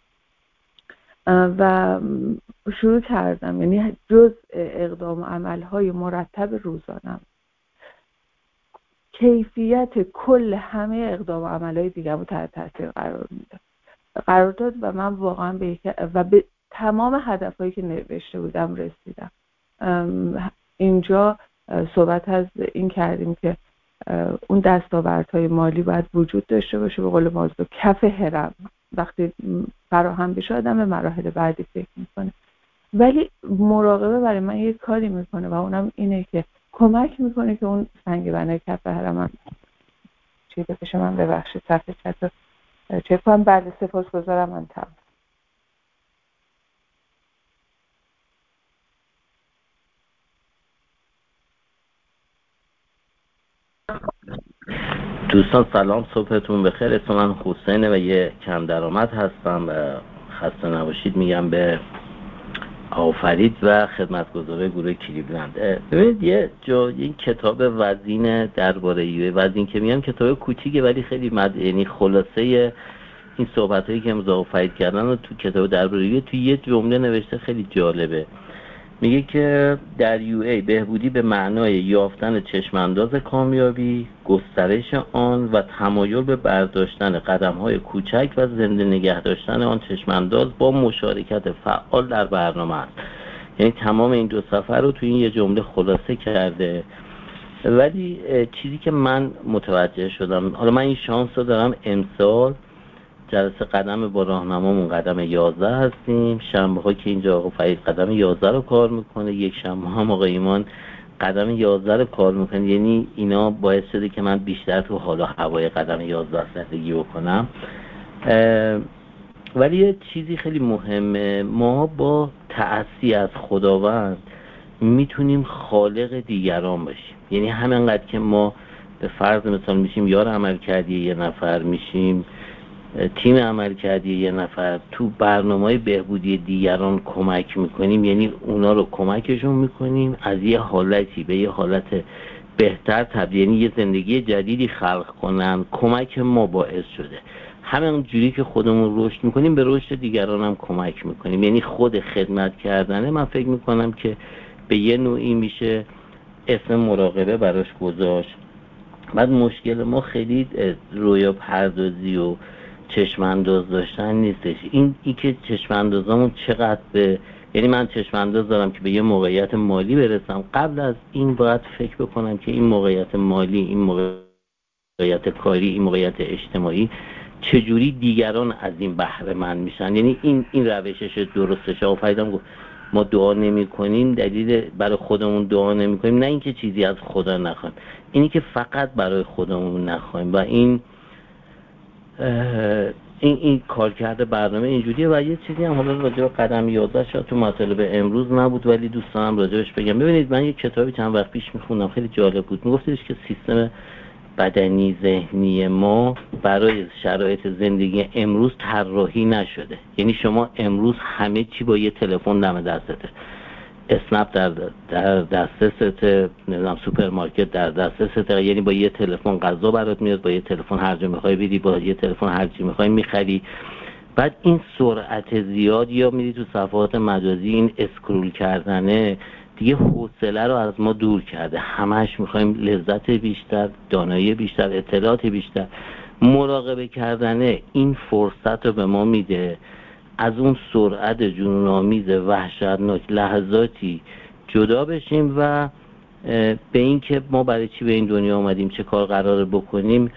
و شروع کردم. یعنی جز اقدام و عملهای مرتب روزانم کیفیت کل همه اقدام و عملهای دیگه رو تحت تاثیر قرار میداد قرار داد و من واقعا به و به تمام هدفهایی که نوشته بودم رسیدم. اینجا صحبت از این کردیم که اون دستاوردهای مالی باید وجود داشته باشه، به قول مازلو کف هرم وقتی فراهم بشه آدم به مراحل بعدی فکر میکنه. ولی مراقبه برای من یه کاری میکنه و اونم اینه که کمک میکنه که اون سنگ بنای کف هرم من چی بکشه. من ببخشید صفحه چطور چک کنم. بله سپاسگزارم. من تمام. دوستان سلام، صبحتون بخیر. اسم من حسینه و یه کم درآمد هستم و خسته نباشید میگم به آقا فرید و خدمتگزار گروه کلیولند. ببینید یه جا این کتاب وزین درباره یو وزین که میگم کتاب کوچیکه ولی خیلی مد... یعنی خلاصه این صحبتایی که امروز آقا فرید کردن رو تو کتاب درباره یو تو یه جمله نوشته، خیلی جالبه. میگه که در یو ای بهبودی به معنای یافتن چشمانداز کامیابی، گسترش آن و تمایل به برداشتن قدم‌های کوچک و زنده نگه داشتن آن چشمانداز با مشارکت فعال در برنامه است. یعنی تمام این دو صفحه رو تو این یه جمله خلاصه کرده. ولی چیزی که من متوجه شدم، حالا من این شانس رو دارم امسال جلسه قدم با راهنمامون قدم یازده هستیم، شنبه ها که اینجا آقا فرید قدم یازده رو کار میکنه، یک شنبه هم آقا ایمان قدم یازده رو کار میکنه. یعنی اینا باعث شده که من بیشتر تو حالا هوای قدم یازده زندگی بکنم. ولی یه چیزی خیلی مهمه، ما با تأسی از خداوند میتونیم خالق دیگران باشیم. یعنی همینقدر که ما به فرض مثال میشیم یار عمل کردی یه نفر، میشیم تیم عمل کردی یه نفر، تو برنامه‌های بهبودی دیگران کمک میکنیم، یعنی اونا رو کمکشون میکنیم از یه حالتی به یه حالت بهتر تبدیل، یعنی یه زندگی جدیدی خلق کنن. کمک ما باعث شده همین جوری که خودمون رشد میکنیم به رشد دیگران هم کمک میکنیم. یعنی خود خدمت کردنه من فکر میکنم که به یه نوعی میشه اسم مراقبه براش گذاشت. بعد مشکل ما خیلی رویا پردازی و چشم انداز داشتن نیستش. این ای که چشم اندازامون چقدر به، یعنی من چشم انداز دارم که به یه موقعیت مالی برسم، قبل از این باید فکر بکنم که این موقعیت مالی، این موقعیت کاری، این موقعیت اجتماعی چجوری دیگران از این بهره مند میشن. یعنی این این روشش درستشه. و فایدم گفت ما دعا نمی کنیم، دلیل برای خودمون دعا نمی کنیم نه اینکه چیزی از خدا نخوایم، اینی که فقط برای خودمون نخوایم. و این این این کار کرده برنامه اینجوریه. و یه چیزی هم حالا راجع به قدم یازده شاید تو مطالب امروز نبود ولی دوست دارم راجعش بگم. ببینید من یه کتابی چند وقت پیش میخوندم، خیلی جالب بود. میگفتش که سیستم بدنی ذهنی ما برای شرایط زندگی امروز طراحی نشده. یعنی شما امروز همه چی با یه تلفن دم دستته، اسنپ در در دسترسته، نمیدونم سوپرمارکت در دسترسته، یعنی با یه تلفن غذا برات میاد، با یه تلفن هر جا میخوای بری، با یه تلفن هر چی میخوای میخری. بعد این سرعت زیاد یا میری تو صفحات مجازی، این اسکرول کردنه دیگه حوصله رو از ما دور کرده. همش میخوایم لذت بیشتر، دانایی بیشتر، اطلاعات بیشتر. مراقبه کردنه این فرصت رو به ما میده از اون سرعت جنون‌آمیز وحشتناک لحظاتی جدا بشیم و به این که ما برای چی به این دنیا آمدیم، چه کار قراره بکنیم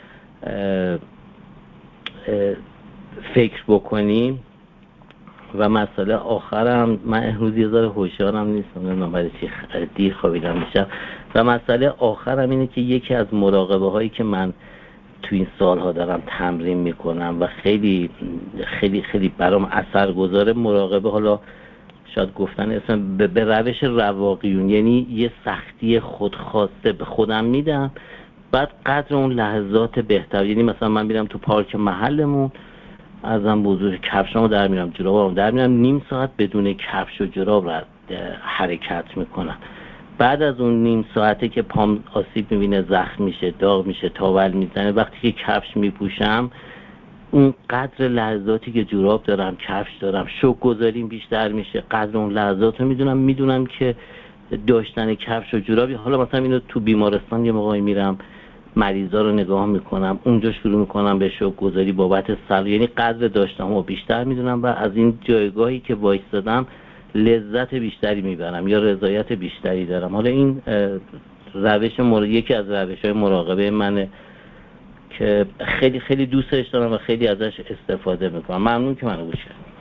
فکر بکنیم. و مسئله آخرم، من امروز یه ذره هوشیارم نیستم، نمیدونم برای چی دیر خوابیدم میشم. و مسئله آخرم اینه که یکی از مراقبه هایی که من تو این سالها دارم تمرین میکنم و خیلی خیلی خیلی برام اثرگذاره، مراقبه، حالا شاید گفتن اسم به, به روش رواقیون، یعنی یه سختی خودخواسته به خودم میدم، بعد قدر اون لحظات بهتر. یعنی مثلا من میرم تو پارک محلمون، ازم بزرگ کفشامو در میرم، جورابامو در میرم، نیم ساعت بدون کفش و جوراب را حرکت میکنم. بعد از اون نیم ساعته که پام آسیب میبینه، زخم میشه، داغ میشه، تاول میزنه، وقتی که کفش میپوشم اون قدر لحظاتی که جوراب دارم، کفش دارم، شوق گذاریم بیشتر میشه. قدر اون لحظات رو میدونم میدونم که داشتن کفش و جورابی. حالا مثلا اینو تو بیمارستان یه موقعی میرم مریضا رو نگاه میکنم، اونجا شروع میکنم به شوق گذاری بابت سال، یعنی قدر داشتم و بیشتر میدونم و از این جایگاهی که وایستادم لذت بیشتری میبرم یا رضایت بیشتری دارم. حالا این روش مر... یکی از روش‌های مراقبه منه که خیلی خیلی دوستش دارم و خیلی ازش استفاده میکنم. ممنون که منو گوش کردید.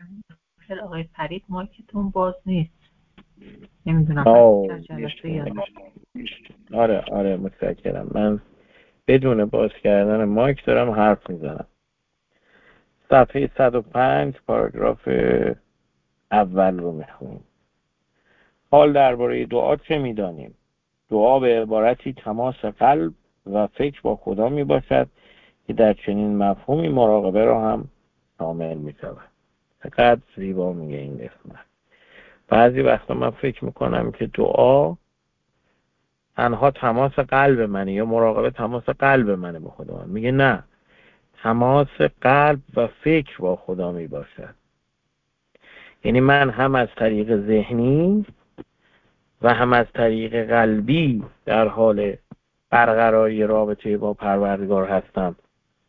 خیلی آقای فرید مایکتون باز نیست، نمیدونم آه از جلسه یا نه. آره آره متشکرم. من بدون باز کردن مایک دارم حرف میزنم. صفحه صد و پنج پاراگراف اول رو میخونیم. حال درباره دعا چه میدانیم؟ دعا به عبارتی تماس قلب و فکر با خدا می باشد که در چنین مفهومی مراقبه را هم شامل می شود. چقدر زیبا میگه این قسمت. بعضی وقتا من فکر میکنم که دعا تنها تماس قلب منه یا مراقبه تماس قلب منه با خدا. میگه نه، تماس قلب و فکر با خدا می باشد. یعنی من هم از طریق ذهنی و هم از طریق قلبی در حال برقراری رابطه با پروردگار هستم.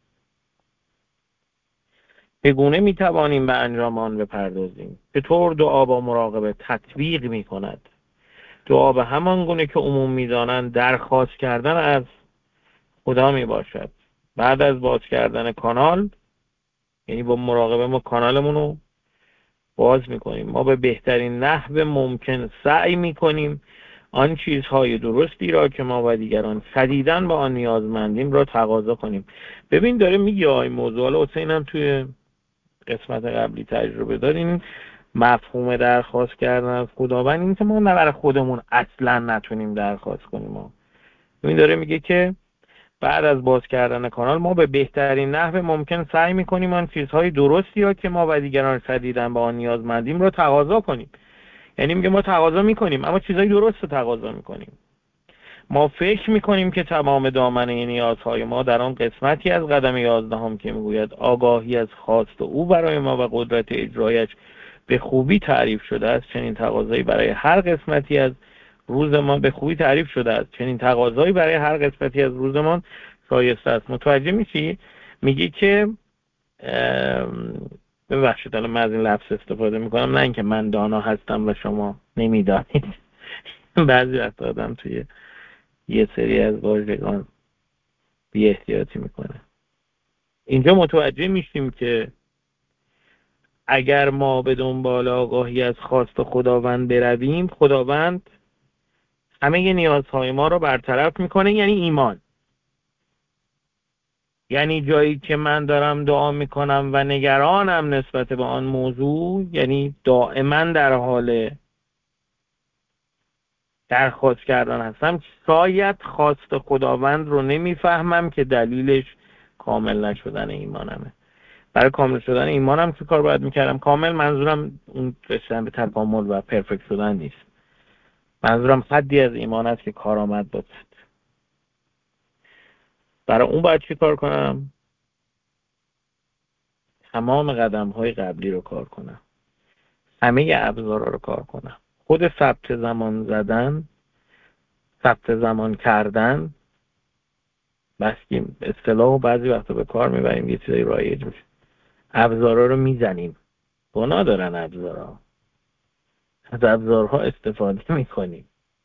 چگونه می توانیم به انجام آن بپردازیم؟ چطور دعا با مراقبه تطبیق می کند؟ دعا به همان گونه که عموم می دانند درخواست کردن از خدا می باشد. بعد از باز کردن کانال، یعنی با مراقبه ما کانالمون رو باز می کنیم، ما به بهترین نحو ممکن سعی می کنیم آن چیزهای درستی را که ما و دیگران شدیداً با آن نیازمندیم را تقاضا کنیم. ببین داره میگه این موضوع، حالا حسین هم توی قسمت قبلی تجربه دارین، مفهوم درخواست کردن از خداوند این که ما نه برای خودمون اصلا نتونیم درخواست کنیم. ما ببین داره میگه که بعد از باز کردن کانال ما به بهترین نحو ممکن سعی میکنیم آن چیزهای درستی را که ما و دیگران شدیداً با آن نیازمندیم را تقاضا کنیم. یعنی میگه ما تقاضا میکنیم اما چیزای درست رو تقاضا میکنیم. ما فکر میکنیم که تمام دامنه نیازهای ما در آن قسمتی از قدم یازدهم که میگوید آگاهی از خواست او برای ما و قدرت اجرایش به خوبی تعریف شده است، چنین تقاضایی برای هر قسمتی از روز ما به خوبی تعریف شده است چنین تقاضایی برای هر قسمتی از روزمان شایسته است. متوجه میشی؟ میگه که ببخشید الان من از این لفظ استفاده میکنم، نه اینکه من دانا هستم و شما نمیدانید. بعضی وقت آدم توی یه سری از واژگان بی احتیاطی میکنه. اینجا متوجه میشیم که اگر ما به دنبال آگاهی از خواست خداوند برویم، خداوند همه نیازهای ما رو برطرف میکنه، یعنی ایمان. یعنی جایی که من دارم دعا میکنم و نگرانم نسبت به آن موضوع، یعنی دائما در حال درخواست کردن هستم، شاید خواست خداوند رو نمیفهمم که دلیلش کامل نشدن ایمانمه. برای کامل شدن ایمانم چه کار باید میکردم؟ کامل منظورم اون رسیدن به تکامل و پرفکت شدن نیست، منظورم حدی از ایمان است که کارآمد باشد. برای اون باید چی کار کنم؟ تمام قدم های قبلی رو کار کنم، همه ابزارا رو کار کنم. خود ثبت زمان زدن، ثبت زمان کردن، بس که اصطلاح و بعضی وقتا به کار میبریم یه چیزایی رایج میشه. ابزارا رو میزنیم، گناه دارن ابزارا، از ابزارها استفاده میکنیم.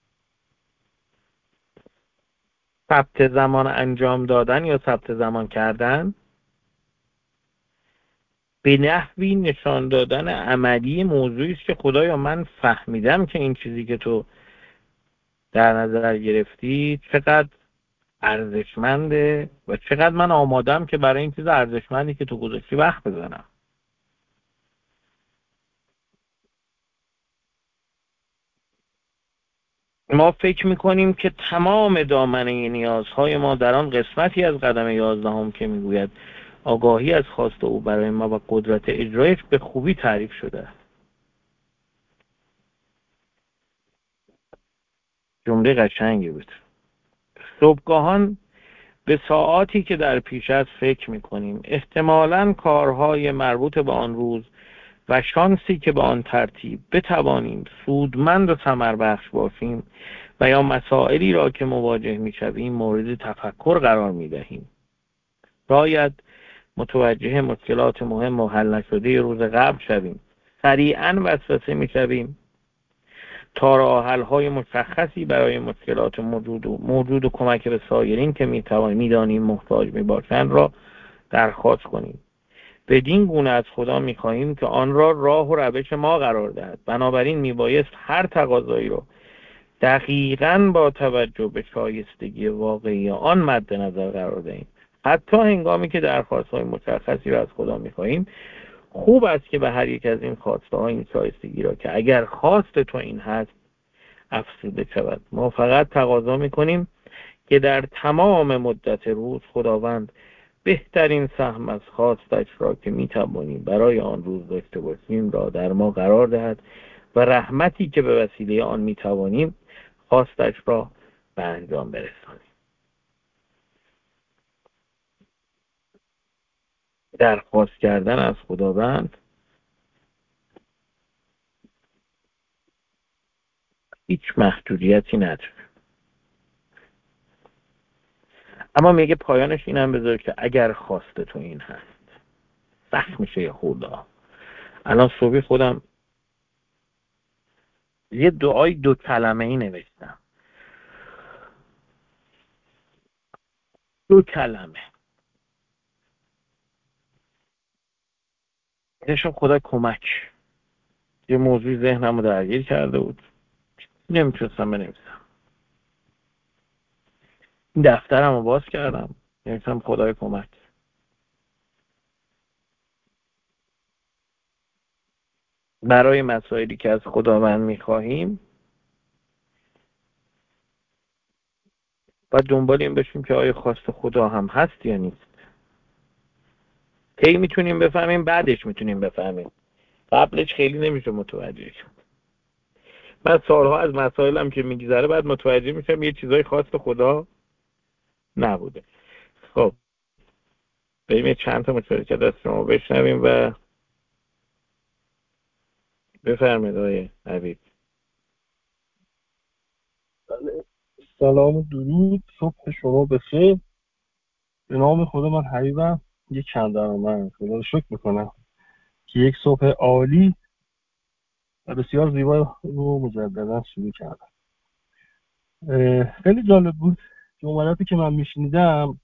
ثبت زمان انجام دادن یا ثبت زمان کردن به نحوی نشان دادن عملی موضوعی است که خدایا من فهمیدم که این چیزی که تو در نظر گرفتی چقدر ارزشمنده و چقدر من آمادم که برای این چیز ارزشمندی که تو گذاشتی وقت بزنم. ما فکر میکنیم که تمام دامنه نیازهای ما در آن قسمتی از قدم یازدهم که میگوید آگاهی از خواست او برای ما و قدرت اجرایش به خوبی تعریف شده است. جمله قشنگی بود. صبحگاهان به ساعاتی که در پیش است فکر میکنیم، احتمالاً کارهای مربوط به آن روز و شانسی که به آن ترتیب بتوانیم سودمند و ثمربخش باشیم و یا مسائلی را که مواجه میشویم مورد تفکر قرار میدهیم. شاید متوجه مشکلات مهم و حل نشده روز قبل شویم، سریعاً وسوسه میشویم تا راه حل‌های مشخصی برای مشکلات موجود و موجود و کمک به سایرین که میتوانیم میدانیم محتاج میباشند را درخواست کنیم. بدین گونه از خدا می‌خواهیم که آن را راه و روش ما قرار دهد. بنابراین میبایست هر تقاضایی رو دقیقاً با توجه به شایستگی واقعی آن مد نظر قرار دهیم. حتی هنگامی که درخواست‌های مشخصی را از خدا می‌خواهیم، خوب است که به هر یک از این خواسته‌ها این شایستگی را که اگر خواست تو این هست افزوده شود. ما فقط تقاضا می‌کنیم که در تمام مدت روز خداوند بهترین سهم از خواستش را که می‌توانیم برای آن روز داشته باشیم را در ما قرار دهد و رحمتی که به وسیله آن می‌توانیم خواستش را به انجام برسانیم. درخواست کردن از خداوند هیچ محدودیتی نداره، اما میگه پایانش اینم بذار که اگر خواست تو این هست. سخت میشه یه خدا. الان صبحی خودم یه دعای دو کلمه ای نوشتم، دو کلمه نشم خدا کمک. یه موضوع ذهنم رو درگیر کرده بود، نمیتونستم بنویسم. این دفترم رو باز کردم، نوشتم خدای کمک. برای مسائلی که از خداوند میخواهیم باید دنبال این بشیم که آیا خواست خدا هم هست یا نیست. کی میتونیم بفهمیم؟ بعدش میتونیم بفهمیم، قبلش خیلی نمیشه متوجه شد. من سالها از مسائلم که میگذره بعد متوجه میشم یه چیزای خاص خدا نبوده. خب بریم چند تا مشارکت از شما بشنویم و بفرمایید آقای حبیب. سلام و درود، صبح شما بخیر. به نام خدا، من حبیبم، یک کندرمند. خدا رو شکر میکنم که یک صبح عالی و بسیار زیبا رو مجددا شروع کردم. خیلی جالب بود جملاتی که من میشنیدم.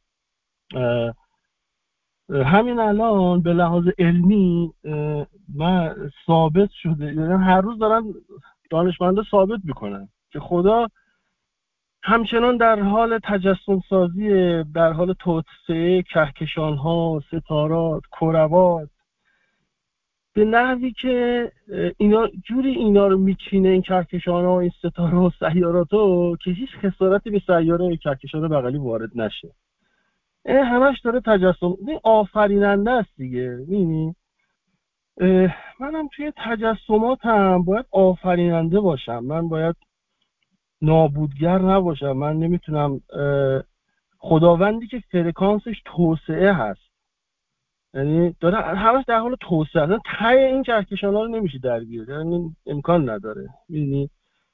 همین الان به لحاظ علمی من ثابت شده، یعنی هر روز دارن دانشمندا ثابت میکنن که خدا همچنان در حال تجسم سازی، در حال توسعه کهکشان ها، ستارات، کروات، به نحوی که اینا جوری اینا رو میچینه، این کهکشان ها، این ستاره و سیارات ها، که هیچ خسارتی به سیاره کهکشان بغلی وارد نشه. این همش داره تجسم، این آفریننده است دیگه. می‌بینی منم توی تجسماتم باید آفریننده باشم، من باید نابودگر نباشم. من نمیتونم خداوندی که فرکانسش توسعه هست، یعنی داره همش در حال توسعه، اصلا ته این کهکشان ها رو نمیشه در بیاره، یعنی امکان نداره. میدونی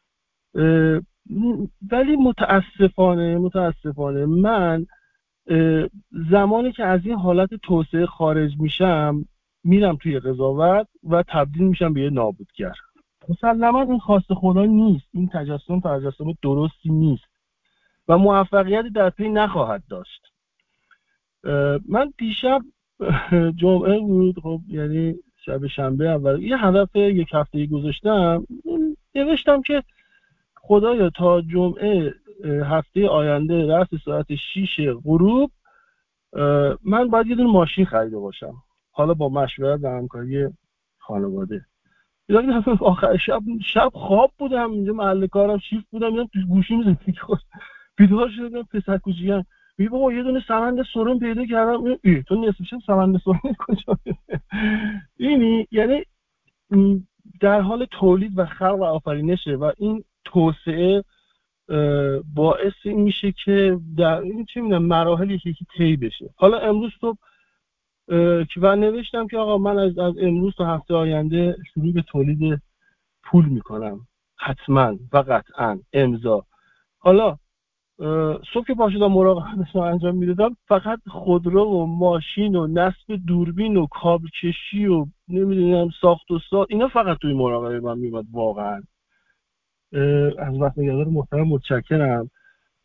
ولی متاسفانه متاسفانه من زمانی که از این حالت توسعه خارج میشم میرم توی قضاوت و تبدیل میشم به یه نابودگر. مسلما این خواست خدا نیست، این تجسم تجسم درستی نیست و موفقیتی در پی نخواهد داشت. من دیشب جمعه بود، خب یعنی شب شنبه اول، یه هدف یک هفته‌ای گذاشتم، نوشتم که خدایا تا جمعه هفته آینده رأس ساعت شیش غروب من باید یه دونه ماشین خریده باشم، حالا با مشورت و همکاری خانواده. یعنی آخر شب شب خواب بودم، اینجا محل کارم شیفت بودم، میدم تو گوشیم زندگی کن بیدار شدم. پسر کوچیکم میگه بابا یه دونه سمند سرم پیدا کردم. ای تو نصفش سمند سرم کجا؟ اینی یعنی در حال تولید و خلق و آفرینشه و این توسعه باعث این میشه که در این چه میدونم مراحل یکی یکی طی بشه. حالا امروز صبح که من نوشتم که آقا من از, از امروز تا هفته آینده شروع به تولید پول میکنم، حتما و قطعا امضا. حالا صبح که پاشدم مراقبتش رو انجام میدادم، فقط خودرو و ماشین و نصب دوربین و کابل کشی و نمیدونم ساخت و ساز، اینا فقط توی مراقبه من میومد. واقعا از وقت نگهدار محترم متشکرم.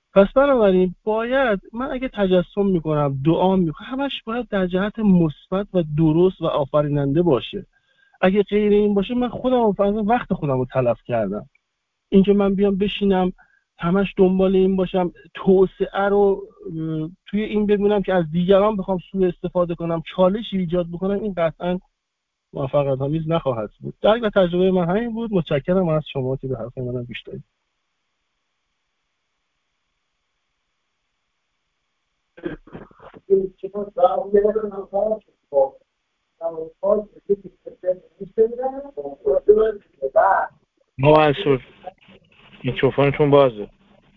پس بنابراین باید من اگه تجسم میکنم دعا میکنم همش باید در جهت مثبت و درست و آفریننده باشه. اگه غیر این باشه من خودم فرضاً وقت خودم رو تلف کردم. اینکه من بیام بشینم همش دنبال این باشم توسعه رو توی این ببینم که از دیگران بخوام سوء استفاده کنم چالشی ایجاد بکنم، این قطعاً موفقیت آمیز نخواهد بود. درک و تجربه من همین بود. متشکرم از شما که به حرف منم گوش دادید. منصور میکروفونتون بازه.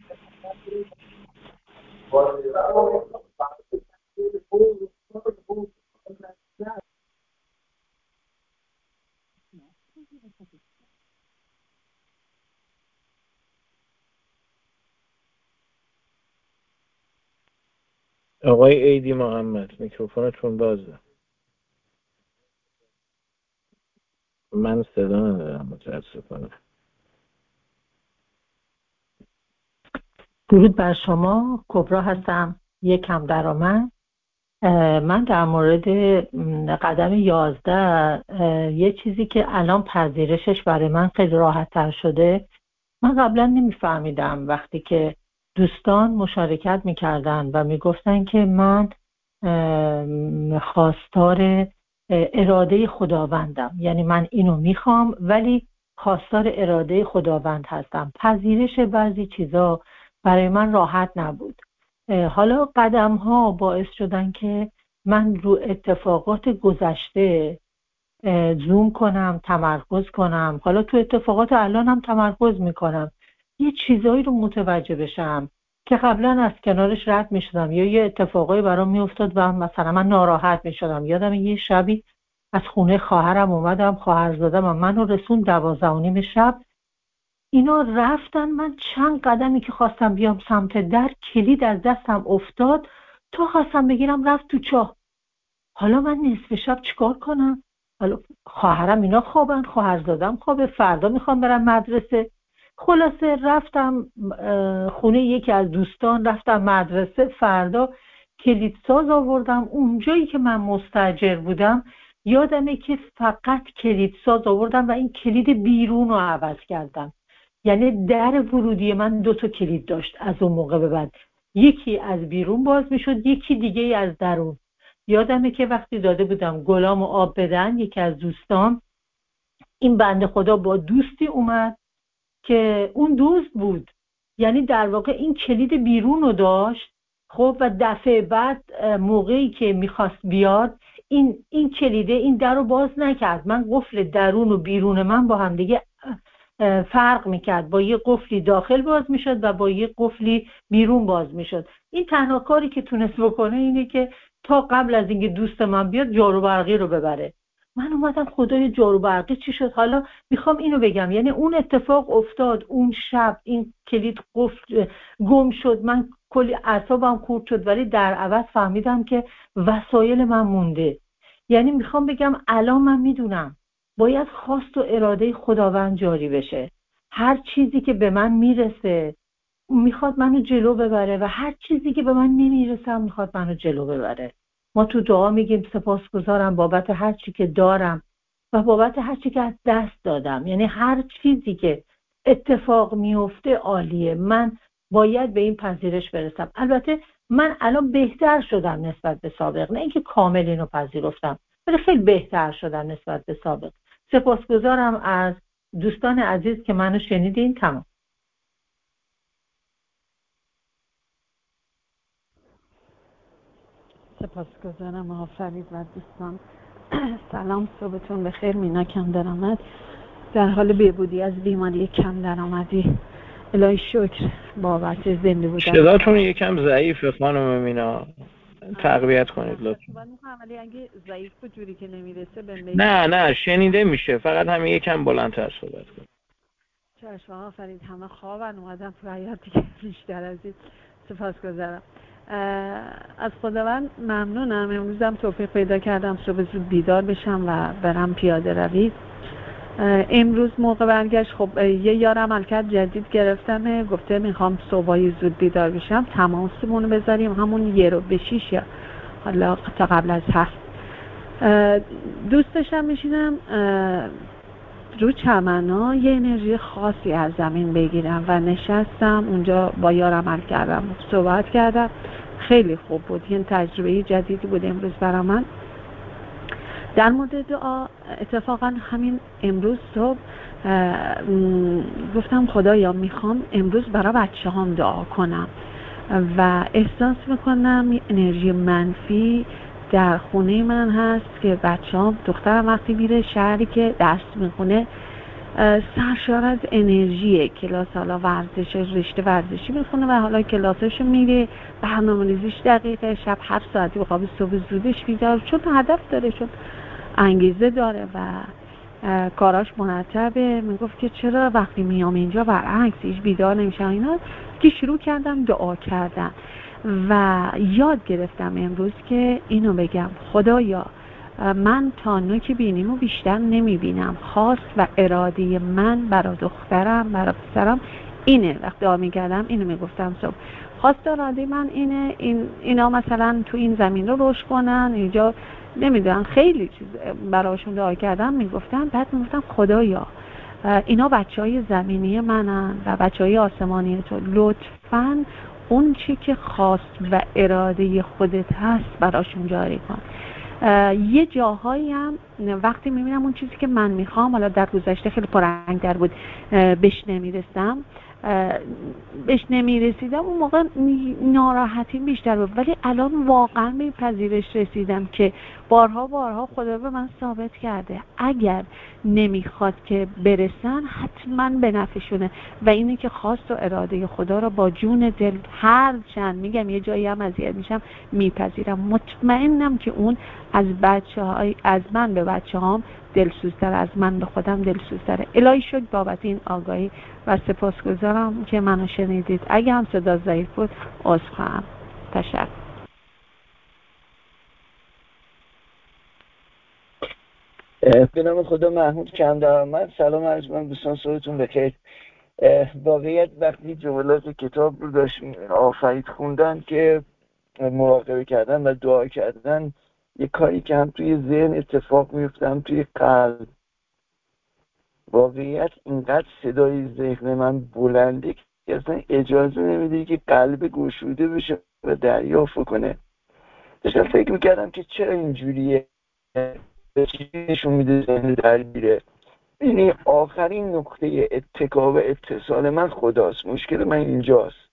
آقای ایدی محمد میکروفونتون بازه. من صدا ندارم متاسفانه. درود بر شما، کبرا هستم، یکم درآمد. من در مورد قدم یازده یه چیزی که الان پذیرشش برای من خیلی راحت تر شده. من قبلا نمیفهمیدم وقتی که دوستان مشارکت میکردن و میگفتن که من خواستار اراده خداوندم، یعنی من اینو میخوام ولی خواستار اراده خداوند هستم. پذیرش بعضی چیزا برای من راحت نبود. حالا قدم ها باعث شدن که من رو اتفاقات گذشته زوم کنم، تمرکز کنم. حالا تو اتفاقات الان هم تمرکز میکنم، یه چیزایی رو متوجه بشم که قبلا از کنارش رد میشدم یا یه اتفاقایی برام میافتاد و مثلا من ناراحت میشدم. یادم یه شبی از خونه خواهرم اومدم، خواهرزادم منو رسون دوازده و نیم شب. اینا رفتن، من چند قدمی که خواستم بیام سمت در کلید از دستم افتاد، تا خواستم بگیرم رفت تو چاه. حالا من نصف شب چیکار کنم؟ حالا خواهرم اینا خوابن، خواهرزادم خوابه، فردا میخوام برم مدرسه. خلاصه رفتم خونه یکی از دوستان، رفتم مدرسه. فردا کلید ساز آوردم. اونجایی که من مستاجر بودم یادمه که فقط کلید ساز آوردم و این کلید بیرون رو عوض کردم. یعنی در ورودی من دو تا کلید داشت از اون موقع به بعد، یکی از بیرون باز میشد، یکی دیگه از درون. یادمه که وقتی داده بودم گلامو آب بدن، یکی از دوستان، این بنده خدا با دوستی اومد که اون دوست بود، یعنی در واقع این کلید بیرون رو داشت. خب و دفعه بعد موقعی که میخواست بیاد این این کلیده این در رو باز نکرد. من قفل درون و بیرون من با هم دیگه فرق میکرد، با یه قفلی داخل باز میشد و با یه قفلی بیرون باز میشد. این تنها کاری که تونست بکنه اینه که تا قبل از اینکه دوست من بیاد جارو برقی رو ببره. من اومدم خدای جارو برقی چی شد؟ حالا میخوام اینو بگم، یعنی اون اتفاق افتاد اون شب، این کلید قفل گم شد، من کلی اعصابم خورد شد، ولی در عوض فهمیدم که وسایل من مونده. یعنی میخوام بگم الان من میدونم باید خواست و اراده خداوند جاری بشه. هر چیزی که به من میرسه میخواد منو جلو ببره و هر چیزی که به من نمیرسه میخواد منو جلو ببره. ما تو دعا میگیم سپاسگزارم بابت هر چی که دارم و بابت هر چی که از دست دادم. یعنی هر چیزی که اتفاق میفته عالیه. من باید به این پذیرش برسم. البته من الان بهتر شدم نسبت به سابق، نه اینکه کامل اینو پذیرفتم، ولی خیلی بهتر شدم نسبت به سابق. سپاسگزارم از دوستان عزیز که منو شنیدین. تمام. سپاسگزارم آقا فرید و دوستان. سلام، صبحتون بخیر. مینا کم درآمد در حال بهبودی از بیماری کم درآمدی. الهی شکر بابت زنده بودن. صداتون یکم ضعیفه خانم مینا، تقویت کنید لطفا. ولی اگه ضعیف بود جوری که نمیرسه به نه نه شنیده میشه، فقط همین یکم بلندتر صحبت کنید. چشم آقا فرید، همه خوابن، اومدم تو حیاط دیگه بیشتر از این. سپاسگزارم از خداوند. ممنونم امروزم توفیق پیدا کردم صبح زود بیدار بشم و برم پیاده روی. امروز موقع برگشت خب یه یار عملکرد جدید گرفتم، گفته میخوام صبحای زود بیدار بشم تماسمون رو بذاریم همون یه رو به شیش یا حالا تا قبل از هفت. دوست داشتم میشینم رو چمنا یه انرژی خاصی از زمین بگیرم و نشستم اونجا با یار عمل کردم، صحبت کردم، خیلی خوب بود. این تجربه جدیدی بود امروز برای من. در مورد دعا اتفاقا همین امروز صبح گفتم خدایا میخوام امروز برای بچه هم دعا کنم و احساس میکنم انرژی منفی در خونه من هست که بچه هم دخترم وقتی میره شهری که درس میخونه سرشار از انرژیه، کلاس حالا ورزش رشته ورزشی میخونه و حالا کلاسش میره، برنامه ریزیش دقیقه، شب هر ساعتی بخواب صبح زودش بیدار، چون هدف داره، چون انگیزه داره و کاراش مرتبه. میگفت که چرا وقتی میام اینجا برعکس هیچ بیدار نمیشم. اینا که شروع کردم دعا کردن و یاد گرفتم امروز که اینو بگم خدایا من تا نوک بینیمو بیشتر نمیبینم، خواست و اراده من برای دخترم برای پسرم اینه. وقتی دعا میکردم اینو میگفتم صبح خواست اراده من اینه، این اینا مثلا تو این زمین رو رشد کنن، اینجا نمیدونم خیلی چیز براشون دعا کردم میگفتم. بعد میگفتم خدایا اینا بچهای زمینی منن و بچهای آسمانی تو، لطفاً اون چی که خواست و اراده خودت هست براشون جاری کن. یه جاهایی هم وقتی میبینم اون چیزی که من میخوام، حالا در گذشته خیلی پررنگ‌تر بود، بهش نمیرسم بهش نمیرسیدم اون موقع ناراحتی بیشتر بود، ولی الان واقعا به پذیرش رسیدم که بارها بارها خدا به من ثابت کرده اگر نمیخواد که برسن حتما به نفعشونه و اینه که خواست و اراده خدا رو با جون دل هر چند میگم یه جایی هم اذیت میشم میپذیرم. مطمئنم که اون از بچه های از من به بچه هام دلسوزتر، از من به خودم دلسوزتره. الهی شکر بابت این آگاهی و سپاسگزارم که منو شنیدید. اگه هم صدا ضعیف بود عذرخواهم. تشکر. به نام خدا. محمود کم درآمد. سلام عرض می‌کنم دوستان، صحتون بخیر. واقعیت وقتی جملات کتاب رو داشت آفرید خوندن که مراقبه کردن و دعا کردن یه کاری که هم توی ذهن اتفاق میفته هم توی قلب. واقعیت اینقدر صدای ذهن من بلنده که اصلا اجازه نمیده که قلب گشوده بشه و دریافت کنه. داشتم فکر میکردم که چرا اینجوریه، به چی نشون میده ذهن درگیره. یعنی آخرین نقطه اتکا و اتصال من خداست. مشکل من اینجاست.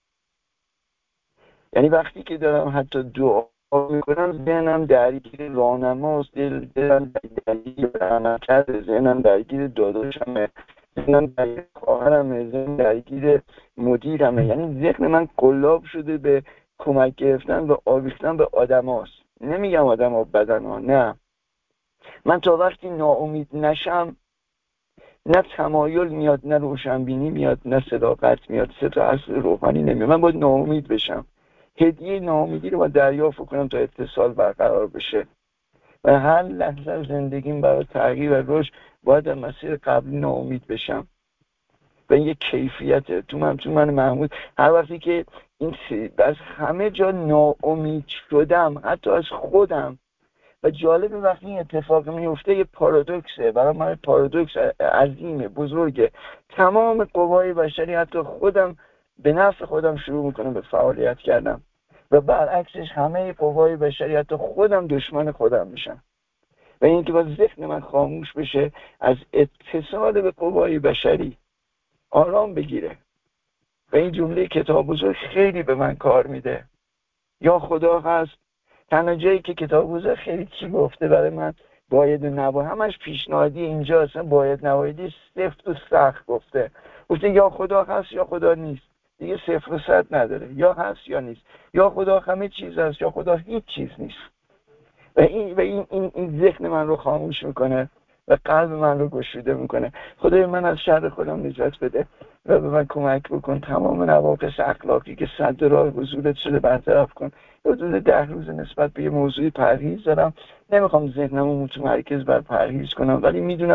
یعنی وقتی که دارم حتی دعا میکنم ذهنم درگیر راهنماست، دل دلم درگیر عملکرد، ذهنم درگیر داداشمه، ذهنم درگیر خواهرمه، ذهنم درگیر مدیرمه. یعنی ذهن من قلاب شده به کمک گرفتن و آویختن به آدم هاست. نمیگم آدم ها بدن ها، نه. من تا وقتی ناامید نشم نه تمایل میاد، نه روشنبینی میاد، نه صداقت میاد. سه تا اصل روحانی نمیاد. من باید ناامید بشم. هدیه ناامیدی رو باید دریافت کنم تا اتصال برقرار بشه و هر لحظه از زندگیم برای تغییر و رشد باید در مسیر قبلی ناامید بشم. و این یک کیفیته تو من تو من محمود. هر وقتی که این از همه جا ناامید شدم، حتی از خودم، و جالب وقتی این اتفاق میفته یه پارادوکسه برای من، پارادوکس عظیمه، بزرگه. تمام قوای بشری حتی خودم به نفع خودم شروع میکنم به فعالیت کردم و برعکسش همه قوای بشری حتی خودم دشمن خودم میشم. و این که با ذهن من خاموش بشه، از اتصال به قوای بشری آرام بگیره. و این جمله کتاب بزرگ خیلی به من کار میده. یا خدا هست. تنها جایی که کتاب بزرگ خیلی چی گفته برای من باید و نباید، همش پیشنهادی اینجا اصلا باید نبایدی سفت و سخت گفته. گفته یا خدا هست یا خدا نیست، دیگه صفر و صد نداره، یا هست یا نیست. یا خدا همه چیز هست یا خدا هیچ چیز نیست. و این و این این, این ذهن من رو خاموش میکنه و قلب من رو گشوده میکنه. خدای من از شر خودم نجات بده و به من کمک بکن تمام نواقص اخلاقی که صد راه حضورت شده برطرف کن. حدود ده روز نسبت به یه موضوعی پرهیز دارم. نمیخوام ذهنمو متمرکز بر پرهیز کنم، ولی میدونم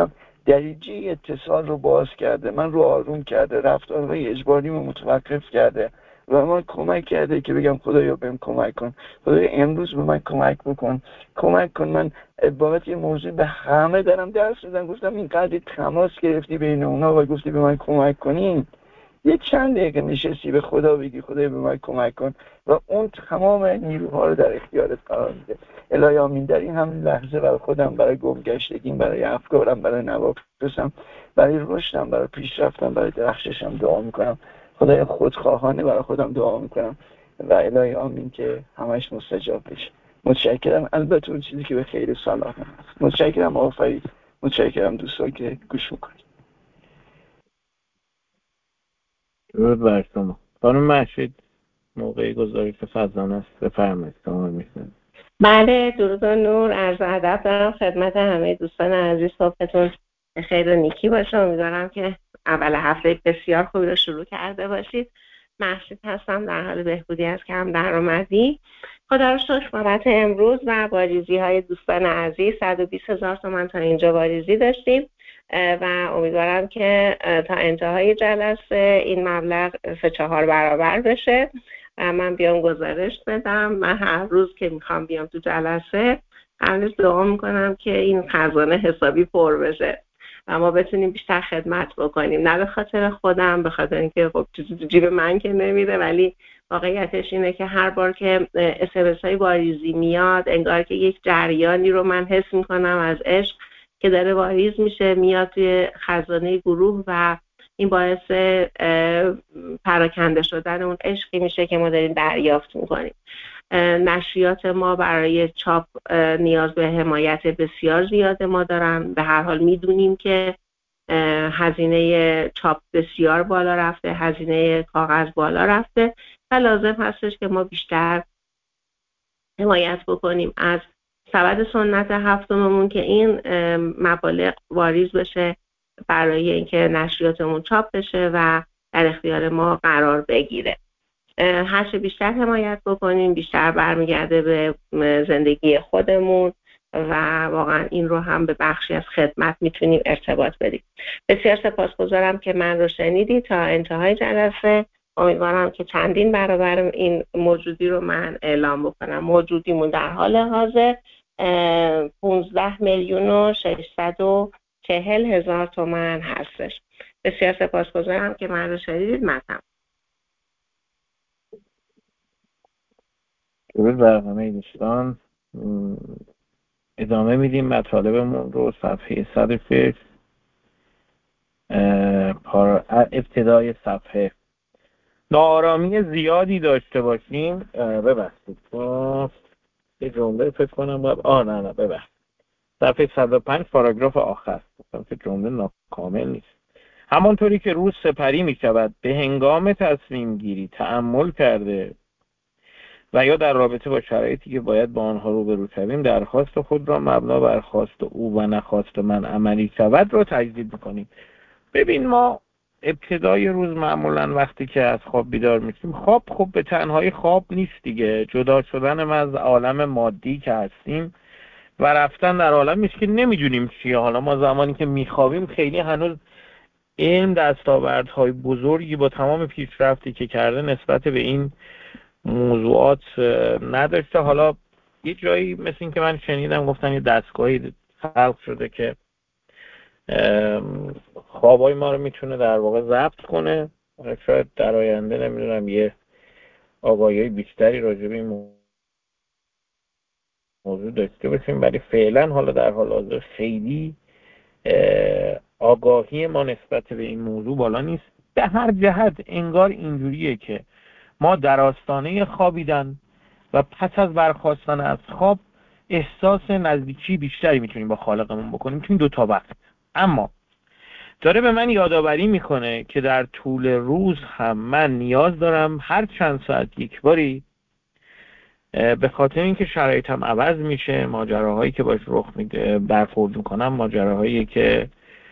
دریچه اتصال رو باز کرده، من رو آروم کرده، رفتارهای اجباری رو متوقف کرده و من کمک کرده که بگم خدایا بهم کمک کن، خدایا امروز به من کمک بکن، کمک کن. من بابت یه موضوع به همه دارم درس میدم، گفتم اینقدر تماس گرفتی بین اونا و گفتی به من کمک کنین، یه چند دقیقه نشستی به خدا بگی خدایا به من کمک کن و اون تمام نیروها رو در اختیارت قرار میده. الهی آمین. در این همین لحظه برای خودم، برای گمگشتگیم، برای افکارم، برای نواقصم، برای رشدم، برای پیشرفتم، برای درخششم دعا میکنم. خدای خودخواهانه برای خودم دعا میکنم و الهی آمین که همش مستجاب بشه. متشکرم. البته اون چیزی که به خیر صلاح هست. متشکرم آفرین. متشکرم دوستان که گوش میکنید. درود بر شما. خانم محشید موقعی گزارش فضلانه است، بفرمایید شما میکنید. بله، درود و نور، عرض ادب دارم خدمت همه دوستان عزیز. صبحتون خیر و نیکی باشه. امیدوارم که اول هفته بسیار خوبی رو شروع کرده باشید. محشید هستم، در حال بهبودی از کم درآمدی. خدا رو شکر بابت امروز و واریزی های دوستان عزیز. صد و بیست هزار تومان تا اینجا واریزی داشتیم و امیدوارم که تا انتهای جلسه این مبلغ سه چهار برابر بشه و من بیام گزارش بدم. من هر روز که میخوام بیام تو جلسه قبلش دعا میکنم که این خزانه حسابی پر بشه و ما بتونیم بیشتر خدمت بکنیم، نه به خاطر خودم، به خاطر اینکه خب چیزی تو جیب من که نمیره، ولی واقعیتش اینه که هر بار که اس ام اس های واریزی میاد انگار که یک جریانی رو من حس میکنم از عشق که داره واریز میشه میاد توی خزانه گروه و این باعث پراکنده شدن اون عشقی میشه که ما داریم دریافت میکنیم. نشریات ما برای چاپ نیاز به حمایت بسیار زیاد ما دارن. به هر حال میدونیم که هزینه چاپ بسیار بالا رفته، هزینه کاغذ بالا رفته و لازم هستش که ما بیشتر حمایت بکنیم از سبد سنت هفتممون که این مبالغ واریز بشه برای اینکه نشریاتمون چاپ بشه و در اختیار ما قرار بگیره. هرچه بیشتر حمایت بکنیم بیشتر برمیگرده به زندگی خودمون و واقعا این رو هم به بخشی از خدمت میتونیم ارتباط بدیم. بسیار سپاسگزارم که من رو شنیدید تا انتهای جلسه. امیدوارم که چندین برابر این موجودی رو من اعلام بکنم. موجودیمون در حال حاضر پانزده میلیون و ششصد و چهل هزار تومان هستش. بسیار سپاسگزارم که من رو شنیدید. متن درود بر همه دوستان. ادامه میدیم مطالبمون رو. صفحه صد و شش ابتدای صفحه. ناآرامی زیادی داشته باشیم. ببخشید یه جمله فکر کنم باید آه نه نه ببخشید صفحه صد و پنج پاراگراف آخر که جمله ناکامل نیست. همانطوری که روز سپری می شود به هنگام تصمیم گیری تأمل کرده و یا در رابطه با شرایطی که باید با آنها روبرو شویم درخواست خود را مبنا بر خواست او و نخواست من عملی شود را تجدید می‌کنیم. ببین ما ابتدای روز معمولا وقتی که از خواب بیدار میشیم، خواب خب به تنهایی خواب نیست دیگه، جدا شدن ما از عالم مادی که هستیم و رفتن در عالمی است که نمیدونیم چیه. حالا ما زمانی که میخوابیم خیلی هنوز علم دستاوردهای بزرگی با تمام پیشرفتی که کرده نسبت به این موضوعات نداشته. حالا یه جایی مثل این که من شنیدم گفتن یه دستگاهی خلق شده که خوابای ما رو میتونه در واقع ضبط کنه. شاید در آینده نمیدونم یه آگاهی بیشتری راجع به این موضوع داشته باشیم، ولی فعلا حالا در حال حاضر خیلی آگاهی ما نسبت به این موضوع بالا نیست. به هر جهت انگار اینجوریه که ما در آستانه خوابیدن و پس از برخاستن از خواب احساس نزدیکی بیشتری میتونیم با خالقمون بکنیم تو این دو تا وقت. اما داره به من یادآوری میکنه که در طول روز هم من نیاز دارم هر چند ساعت یک باری، به خاطر اینکه شرایطم عوض میشه، ماجراهایی که باش رخ میده برخورد میکنم، ماجراهایی که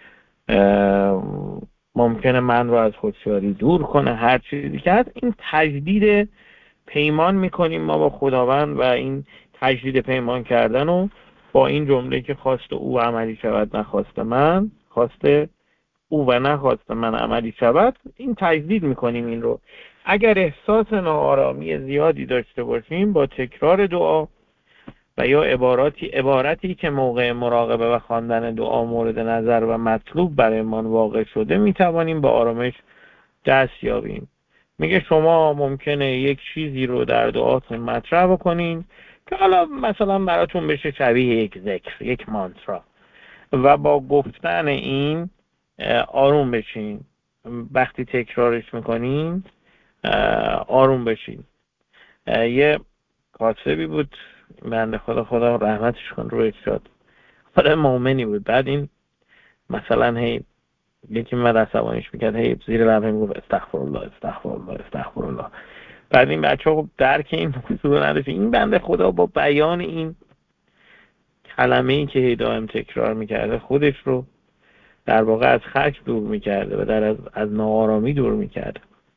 ممکنه من رو از هوشیاری دور کنه، هر چیزی که هست، این تجدید پیمان میکنیم ما با خداوند و این تجدید پیمان کردن رو با این جمله که خواست او عملی شود نخواست من خواسته او و نخواست من عملی شود، این تجدید میکنیم این رو. اگر احساس ناآرامی زیادی داشته باشیم، با تکرار دعا و یا عباراتی عبارتی که موقع مراقبه و خواندن دعا مورد نظر و مطلوب برایمان واقع شده میتوانیم به آرامش دست یابیم. میگه شما ممکنه یک چیزی رو در دعاتون مطرح بکنین که حالا مثلا براتون بشه شبیه یک ذکر، یک مانترا، و با گفتن این آروم بشین. وقتی تکرارش میکنین آروم بشین. یه کاتبی بود، بنده خدا خدا رحمتش کن روی شد، خدا مومنی بود. بعد این مثلا هی یکی من عصبانیش میکرد، هی زیر لب میگفت استغفر الله استغفر الله استغفر الله. بعد این بچه ها درک این موضوع نداشت. این بنده خدا با بیان این کلمه ای که هی دائم تکرار میکرده خودش رو در واقع از خشم دور میکرده و در از, از ناآرامی دور میکرده.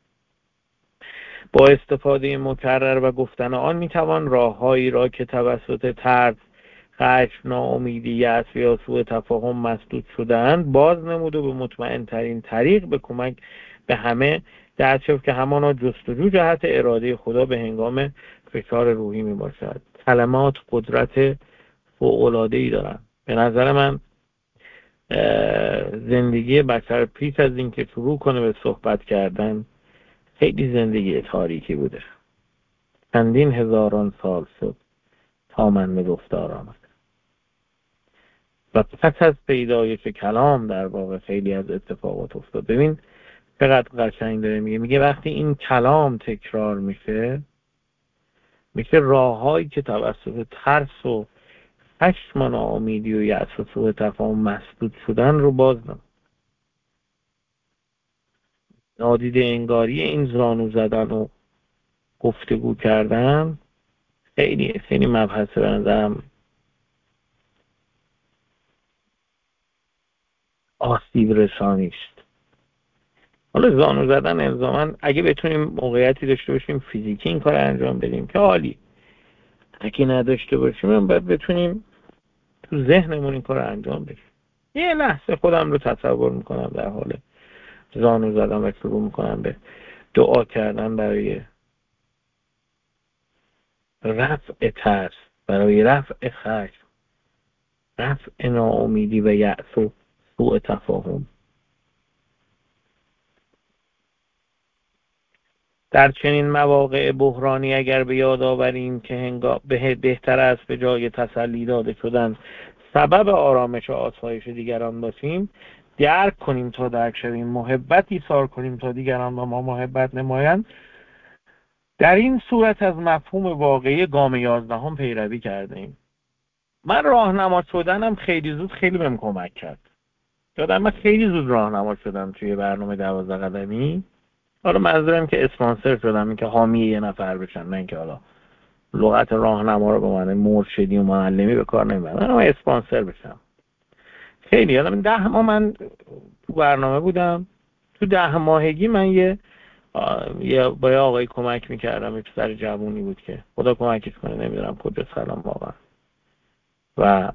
با استفاده مکرر و گفتن آن میتوان راههایی را که توسط ترس، خشم، ناامیدی، یأس یا سوء تفاهم مسدود شده‌اند باز نمود و به مطمئن ترین طریق به کمک به همه دست یافت که همانا جستجو جهت اراده خدا به هنگام فشار روحی می باشد. کلمات قدرت فوق‌العاده‌ای دارند. به نظر من زندگی بشر پیش از این که شروع کنه به صحبت کردن خیلی زندگی تاریکی بوده. چندین هزاران سال شد تا من به گفتار آمد و پس از پیدایش کلام در واقع خیلی از اتفاقات افتاد. ببین چقدر قشنگ داره میگه. میگه وقتی این کلام تکرار میشه، میشه راههایی که توسط ترس و خشم و ناامیدی و یأس و سوء تفاهم مسدود شدن رو باز نمود. نادیده انگاری این زانو زدن و گفتگو کردن خیلی خیلی مبحث به نظرم آسیب رسانی است. حالا زانو زدن الزاماً اگه بتونیم موقعیتی داشته باشیم فیزیکی این کار انجام بدیم که عالی، اگه نداشته باشیم باید بتونیم تو ذهنمون این کار انجام بدیم. یه لحظه خودم رو تصور میکنم در حال زانو زدن و شروع میکنم به دعا کردن برای رفع ترس، برای رفع خشم، رفع ناامیدی و یأس و سوء تفاهم. در چنین مواقع بحرانی اگر به یاد آوریم که هنگام به بهتر است به جای تسلی داده شدن سبب آرامش و آسایش دیگران باشیم، درک کنیم تا درک شویم، محبت ایثار کنیم تا دیگران با ما محبت نمایند، در این صورت از مفهوم واقعی گام یازدهم پیروی کردیم. من راهنما شدنم خیلی زود خیلی بهم کمک کرد. یادم من خیلی زود راهنما شدم توی برنامه دوازده قدمی. حالا منظورم که اسپانسر شدم، این که حامی یه نفر بشن، نه اینکه حالا لغت راهنما رو به معنی مرشدی و معلمی به کار نمیبرم، اما اسپانسر بشم. خیلی یادم ده ماه من تو برنامه بودم. تو ده ماهگی من یه یه با یه آقای کمک میکردم، یه پسر جوونی بود که خدا کمکش کنه، نمیدونم کجا سلام واقعا، و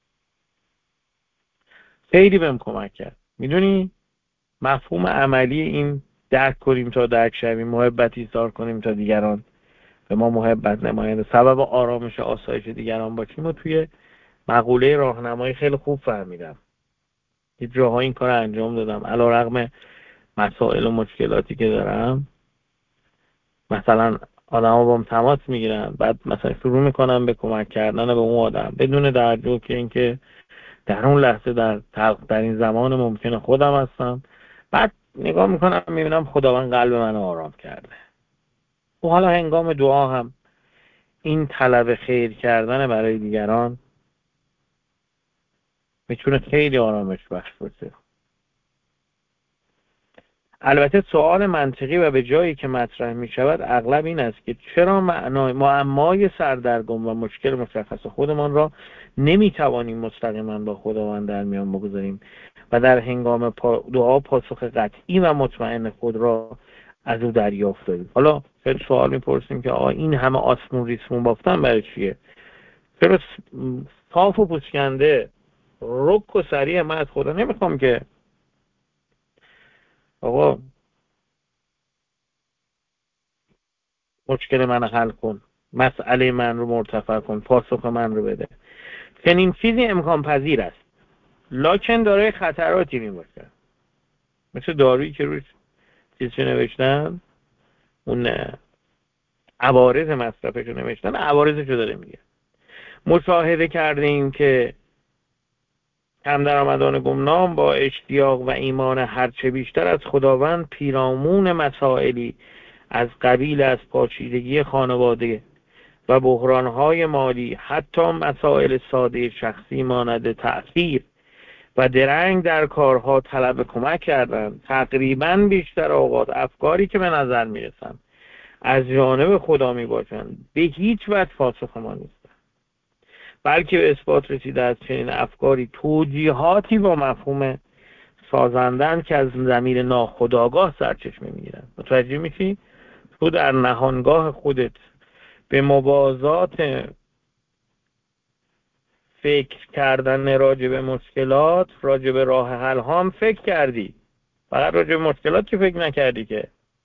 خیلی بهم کمک کرد. میدونی مفهوم عملی این درک کنیم تا درک شویم، محبت ایثار کنیم تا دیگران به ما محبت نمایند، سبب آرامش و آسایش دیگران باشیم و توی مقوله راهنمایی خیلی خوب فهمیدم. یه جاها این کار انجام دادم علیرغم مسائل و مشکلاتی که دارم. مثلا آدم‌ها باهم تماس میگیرن، بعد مثلا شروع میکنم به کمک کردن به اون آدم بدون توجه که اینکه در اون لحظه در تلخ‌ترین زمان ممکنه خودم هستم. بعد نگاه میکنم میبینم خداوند قلب منو آرام کرده. و حالا هنگام دعا هم این طلب خیر کردن برای دیگران میتونه خیلی آرامش بخش باشه. البته سوال منطقی و به جایی که مطرح می شود اغلب این است که چرا معنای معمای سردرگم و مشکل مشخص خودمان را نمی توانیم مستقیما با خداوند در میان بگذاریم و در هنگام دعا پاسخ قطعی و مطمئن خود را از او دریافت کنیم. حالا خیلی سوال میپرسیم که آقا این همه آسمون ریسمون بافتن برای چیه؟ چرا صاف و پوشکنده رک و سریع من از خدا نمیخوام که آقا مشکل من حل کن، مسئله من رو مرتفع کن، پاسخ من رو بده. چنین چیزی امکان پذیر است، لکن دارای خطراتی میباشه. مثل دارویی که روش چیزی نوشتن، اون عوارض مصرفش رو نوشتن، عوارضش رو داره میگه. مشاهده کرده ایم که کم درآمدان گمنام با اشتیاق و ایمان هرچه بیشتر از خداوند پیرامون مسائلی از قبیل از پاشیدگی خانواده و بحرانهای مالی، حتی مسائل ساده شخصی مانند تأخیر و درنگ در کارها طلب کمک کردند. تقریبا بیشتر اوقات افکاری که به نظر میرسند از جانب خدا می باشند به هیچ وجه پاسخ ما نیست، بلکه به اثبات رسیده از چنین افکاری توجیهاتی با مفهوم سازندن که از ضمیر ناخودآگاه سرچشمه میگیرند. متوجه میشی؟ تو در نهانگاه خودت به موازات فکر کردن راجع به مشکلات، راجع به راه حل هم فکر کردی، فقط راجع به مشکلات که فکر نکردی که.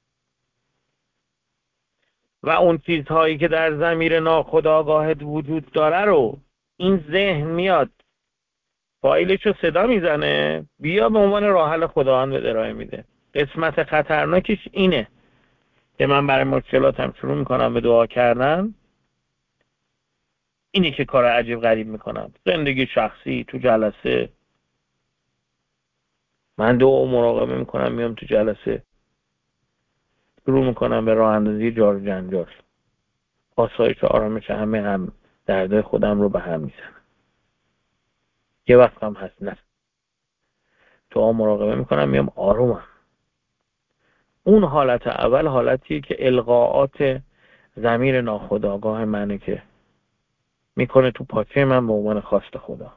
و اون چیزهایی که در ضمیر ناخودآگاهت وجود داره رو این ذهن میاد فایلش رو صدا میزنه، بیا به عنوان راه حل خداوند به ارائه میده. قسمت خطرناکش اینه که من برای مشکلاتم شروع میکنم به دعا کردن، اینی که کار عجیب غریب میکنم. زندگی شخصی، تو جلسه من دعا و مراقبه میکنم، میام تو جلسه شروع میکنم به راه اندازی جار و جنجال، آسایش و آرامش همه هم دردای خودم رو به هم میزنم. یه وقت هم هست نه، دعا مراقبه میکنم، میام آرومم. اون حالت اول حالتیه که القاءات ضمیر ناخودآگاه منه که میکنه تو پاچه من به عنوان خواست خدا.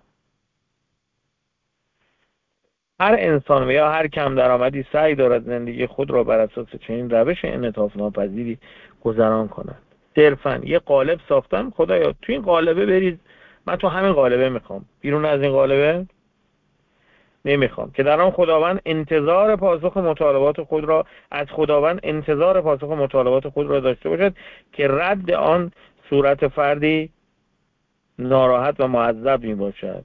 هر انسان و یا هر کم درآمدی سعی دارد زندگی خود را بر اساس چنین روش انعطاف ناپذیری گذران کند. صرفاً یه قالب ساختم، خدایا تو این قالبه بریز، من تو همین قالبه میخوام، بیرون از این قالبه نمیخوام. که در آن خداوند انتظار پاسخ مطالبات خود را از خداوند انتظار پاسخ مطالبات خود را داشته باشد که رد آن صورت فردی ناراحت و معذب می باشد.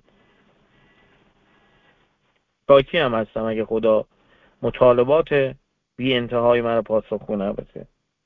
شاکی هم هستم اگه خدا مطالبات بی انتهای من پاسخگو نباشه.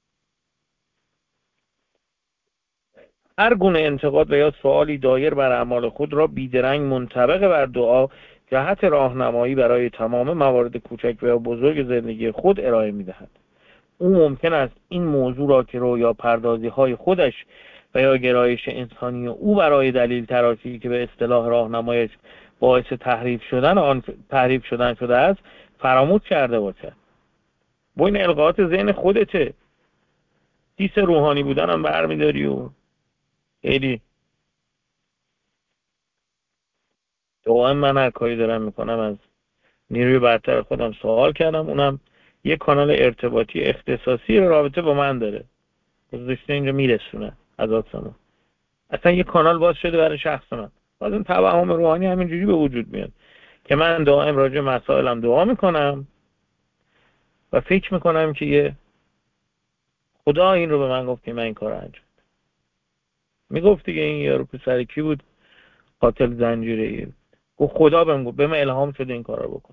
هر گونه انتقاد و یا سوالی دایر بر اعمال خود را بیدرنگ منطبق بر دعا جهت راهنمایی برای تمام موارد کوچک و یا بزرگ زندگی خود ارائه می‌دهد. او ممکن است این موضوع را که رویا پردازی های خودش و یا گرایش انسانی او برای دلیل تراشی که به اصطلاح راهنمایش باعث تحریف شدن آن تحریف شدن شده است فراموش کرده باشد. با این القاءات ذهن خودته، دیس روحانی بودن هم برمیداری و خیلی دائم من هر کاری دارم میکنم از نیروی برتر خودم سوال کردم، اونم یک کانال ارتباطی اختصاصی رابطه با من داره، گذاشته اینجا میرسونه از آسمون. اصلا یک کانال باز شده برای شخص من. باز این توهم روحانی همینجوری به وجود میاد که من دائم راجع مسائلم دعا میکنم و فکر میکنم که یه خدا این رو به من گفت که من این کار رو انجام میگفت دیگه. این یارو پسر کی بود؟ قاتل زنجیره‌ای. گفت خدا بهم گفت، بهم الهام شده این کار رو بکن.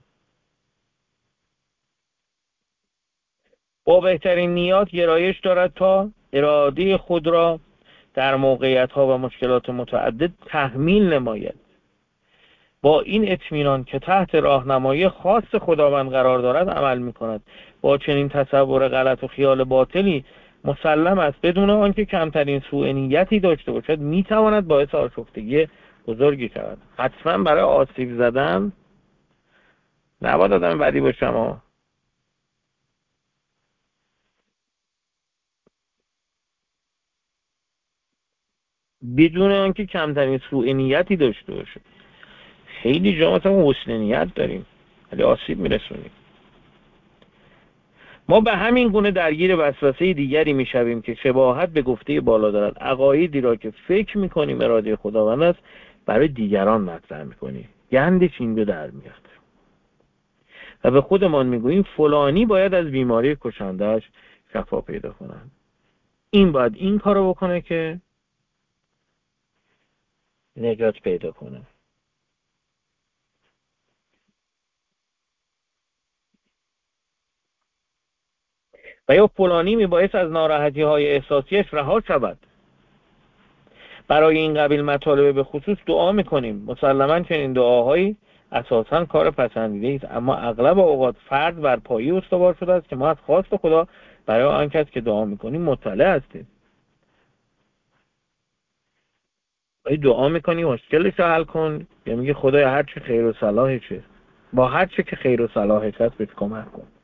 با بهترین نیات گرایش دارد تا اراده خود را در موقعیت‌ها و مشکلات متعدد تحمیل نماید. با این اطمینان که تحت راهنمایی خاص خداوند قرار دارد عمل می‌کند. با چنین تصور غلط و خیال باطلی مسلم است بدون آنکه کمترین سوء نیتی داشته باشد می‌تواند باعث آشفتگی بزرگی شود. حتما برای آسیب زدن نباید آدم بدی باشم ها. بدون آنکه کمترین سوء نیتی داشته باشه. خیلی جا مثلا حسن نیت داریم ولی آسیب میرسونیم. ما به همین گونه درگیر وسوسه دیگری میشویم که شباهت به گفته بالا دارد. عقایدی را که فکر میکنیم اراده خداوند است برای دیگران مطرح میکنیم. گندش اینجا در میاد و به خودمان میگوییم فلانی باید از بیماری کشندهش شفا پیدا کنن، این باید این کارو بکنه که نجات پیدا کنه. و یا فلانی میبایست از ناراحتی های احساسیش رها شود. برای این قبیل مطالب به خصوص دعا میکنیم. مسلماً چنین دعاهایی اساساً کار پسندیده است، اما اغلب اوقات فرد بر پایه استوار شده است که ما از خواست خدا برای آن کس که دعا میکنیم مطلع هستیم. ای دعا میکنی مشکلش رو حل کن، یا میگه خدای هر چی خیر و صلاحشه، با هر چی که خیر و صلاحش هست بهش کمک کن.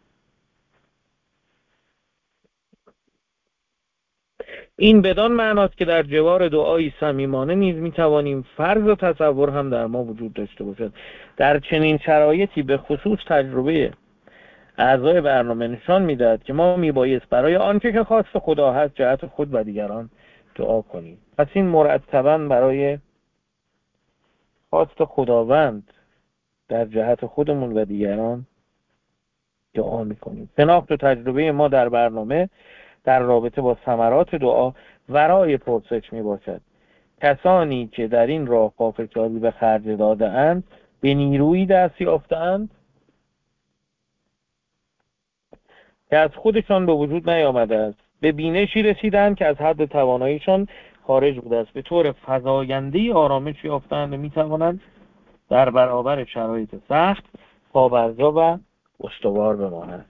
این بدان معناست که در جوار دعایی صمیمانه نیز میتوانیم فرض و تصور هم در ما وجود داشته باشد. در چنین شرایطی به خصوص تجربه اعضای برنامه نشان میدهد که ما میبایست برای آنچه که خواست خدا هست جهت خود و دیگران دعا کنیم. پس این مرتباً برای خواست خداوند در جهت خودمون و دیگران دعا میکنیم. شناخت و تجربه ما در برنامه در رابطه با ثمرات دعا ورای پرسش می باشد. کسانی که در این راه غافلکاری به خرج داده اند به نیرویی دست یافته‌اند که از خودشان به وجود نیامده است، به بینشی رسیدند که از حد تواناییشان خارج بوده است، به طور فزاینده آرامش یافتند و می توانند در برابر شرایط سخت پابرجا و استوار بمانند.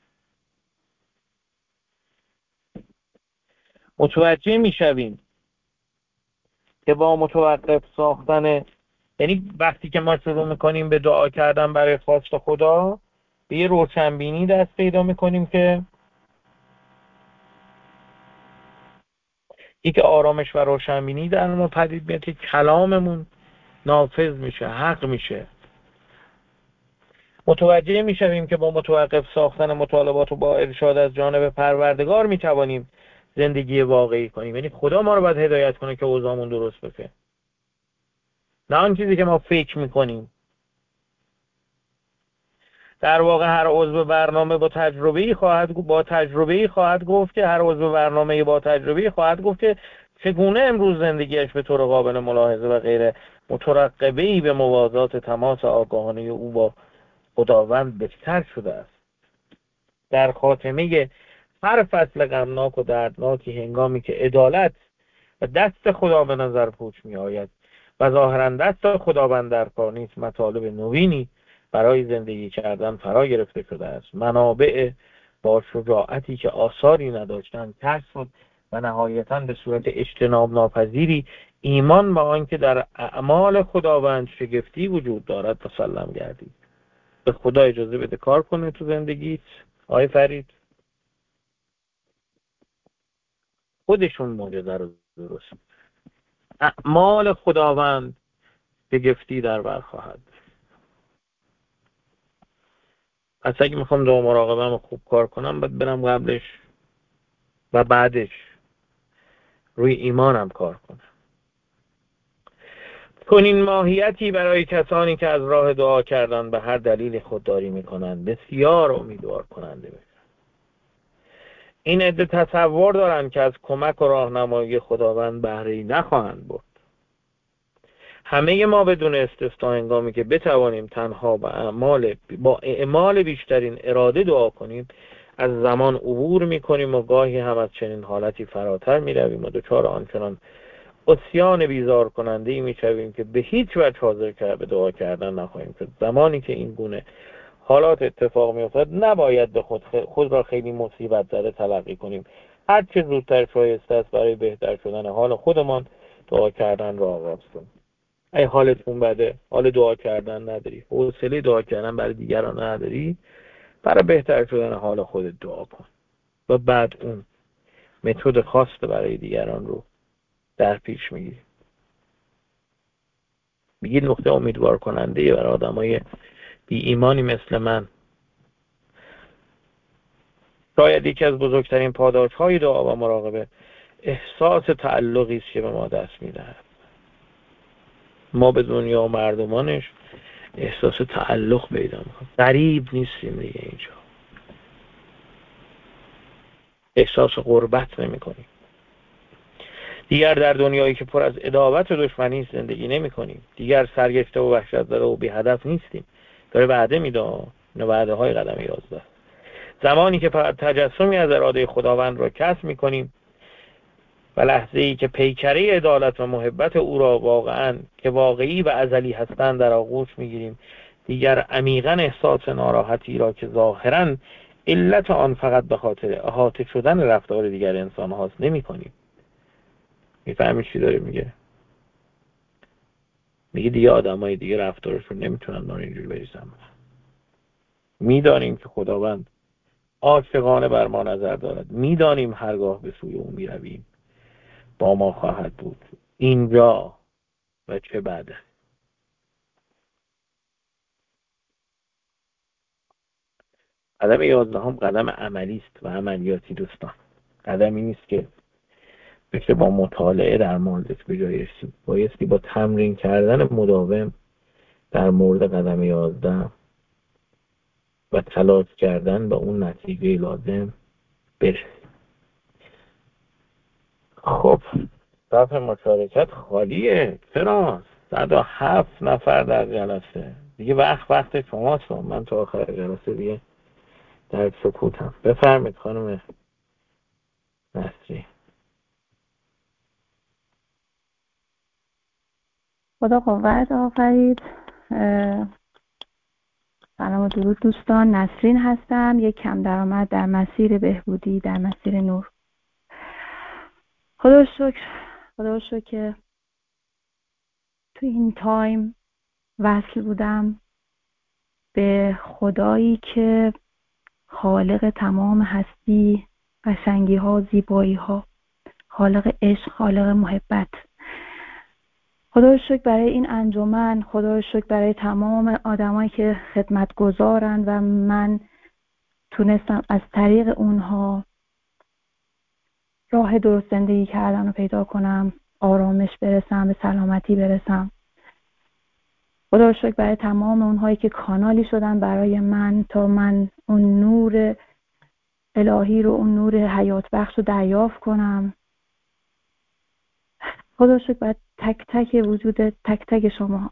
متوجه میشویم که با متوقف ساختن، یعنی وقتی که ما شروع میکنیم به دعا کردن برای خواست خدا، به یه روشنبینی دست پیدا میکنیم که یک آرامش و روشنبینی در ما پدید میاد که کلاممون نافذ میشه، حق میشه. متوجه میشویم که با متوقف ساختن مطالبات و با ارشاد از جانب پروردگار میتوانیم زندگی واقعی کنیم. یعنی خدا ما رو باید هدایت کنه که اوضاعمون درست بشه، نه آن چیزی که ما فکر میکنیم. در واقع هر عضو برنامه با تجربه‌ای خواهد با تجربه‌ای خواهد گفت که هر عضو برنامه با تجربه‌ای خواهد گفت که چگونه امروز زندگیش به طور قابل ملاحظه و غیر مترقبه‌ای به موازات تماس آگاهانه او با خداوند بهتر شده است. در خاتمه هر فصل غمناک و دردناکی، هنگامی که عدالت و دست خدا به نظر پوچ می آید و ظاهرا دست خداوند در کار نیست، مطالب نوینی برای زندگی کردن فرا گرفته شده است. منابع با شجاعتی که آثاری نداشتند کشف شد و نهایتاً به صورت اجتناب ناپذیری ایمان به آنکه در اعمال خداوند شگفتی وجود دارد مسلم گردید. به خدا اجازه بده کار کنه تو زندگیت. آقای فرید خودشون معجزه رو درست می‌کنن. اعمال خداوند شگفتی در بر خواهد. پس اگه میخوام دعا مراقبه‌ام خوب کار کنم، باید برم قبلش و بعدش روی ایمانم کار کنم. چنین ماهیتی برای کسانی که از راه دعا کردن به هر دلیل خودداری میکنند بسیار امیدوار کننده میشه. این عده تصور دارند که از کمک و راهنمایی خداوند بهره‌ای نخواهند برد. همه ما بدون استثنا هنگامی که بتوانیم تنها با اعمال با اعمال بیشترین اراده دعا کنیم، از زمان عبور میکنیم و گاهی هم از چنین حالتی فراتر میرویم و دچار آنچنان عصیان بیزار کننده ای میشویم که به هیچ وجه حاضر که به دعا کردن نخواهیم شد. زمانی که این گونه حالات اتفاق میافتد نباید به خود, خود را خیلی مصیبت زده تلقی کنیم. هر چه زودتر شایسته است برای بهتر شدن حال خودمان دعا کردن را آغاز کنیم. ای حالتون بده، حال دعا کردن نداری، حوصله دعا کردن برای دیگران نداری، برای بهتر شدن حال خودت دعا کن و بعد اون متد خاص برای دیگران رو در پیش میگیری. میگی نقطه امیدوار کننده برای آدمای بی ایمانی مثل من. شاید یکی از بزرگترین پاداش‌های دعا و مراقبه احساس تعلقی است که به ما دست میدهد. ما به دنیا و مردمانش احساس تعلق پیدا میکنیم. غریب نیستیم دیگه اینجا. احساس غربت نمیکنیم. دیگر در دنیایی که پر از عداوت و دشمنی زندگی نمیکنیم. دیگر سرگشته و وحشت زده و بی هدف نیستیم. داره وعده میده، اینو وعده های قدم یازده. زمانی که فقط تجسمی از اراده خداوند را کسب میکنیم و لحظه ای که پیکره عدالت و محبت او را واقعا که واقعی و ازلی هستند در آغوش میگیریم، دیگر عمیقا احساس ناراحتی را که ظاهرا علت آن فقط به خاطر احاطه شدن رفتار دیگر انسان هاست نمی کنیم. میفهمید چی داره میگه؟ میگه دیگه آدم های دیگه رفتارشون نمیتونن ما رو اینجور بریزن. میدانیم که خداوند عاشقانه بر ما نظر دارد. میدانیم هرگاه به سوی او میرویم با ما خواهد بود. اینجا و چه بعده. قدم یازدهم قدم عملی است و عملیاتی دوستان. قدمی نیست که بشه با مطالعه در موردش به جای رسید. بایستی با تمرین کردن مداوم در مورد قدم یازده و تلاش کردن به اون نتیجه لازم برسید. خب صفحه مشارکت خالیه. چرا؟ صد و هفت نفر در جلسه. دیگه وقت وقت شماست. من تا آخر جلسه دیگه در سکوتم. بفرمید خانم نصری. خدا قوت آفرید. سلام و درود دوستان، نسرین هستم، یک کم درآمد در مسیر بهبودی، در مسیر نور. خدا شکر خدا شکر که تو این تایم وصل بودم به خدایی که خالق تمام هستی، قشنگی ها، زیبایی ها، خالق عشق، خالق محبت. خدا شکر برای این انجمن، خدا شکر برای تمام آدمایی که خدمتگزارن و من تونستم از طریق اونها راه درست زندگی کردن رو پیدا کنم، آرامش برسم، به سلامتی برسم. خدا شکر برای تمام اونهایی که کانالی شدن برای من تا من اون نور الهی رو، اون نور حیات بخش رو دریافت کنم. خدا شکر برای تک تک وجود تک تک شما.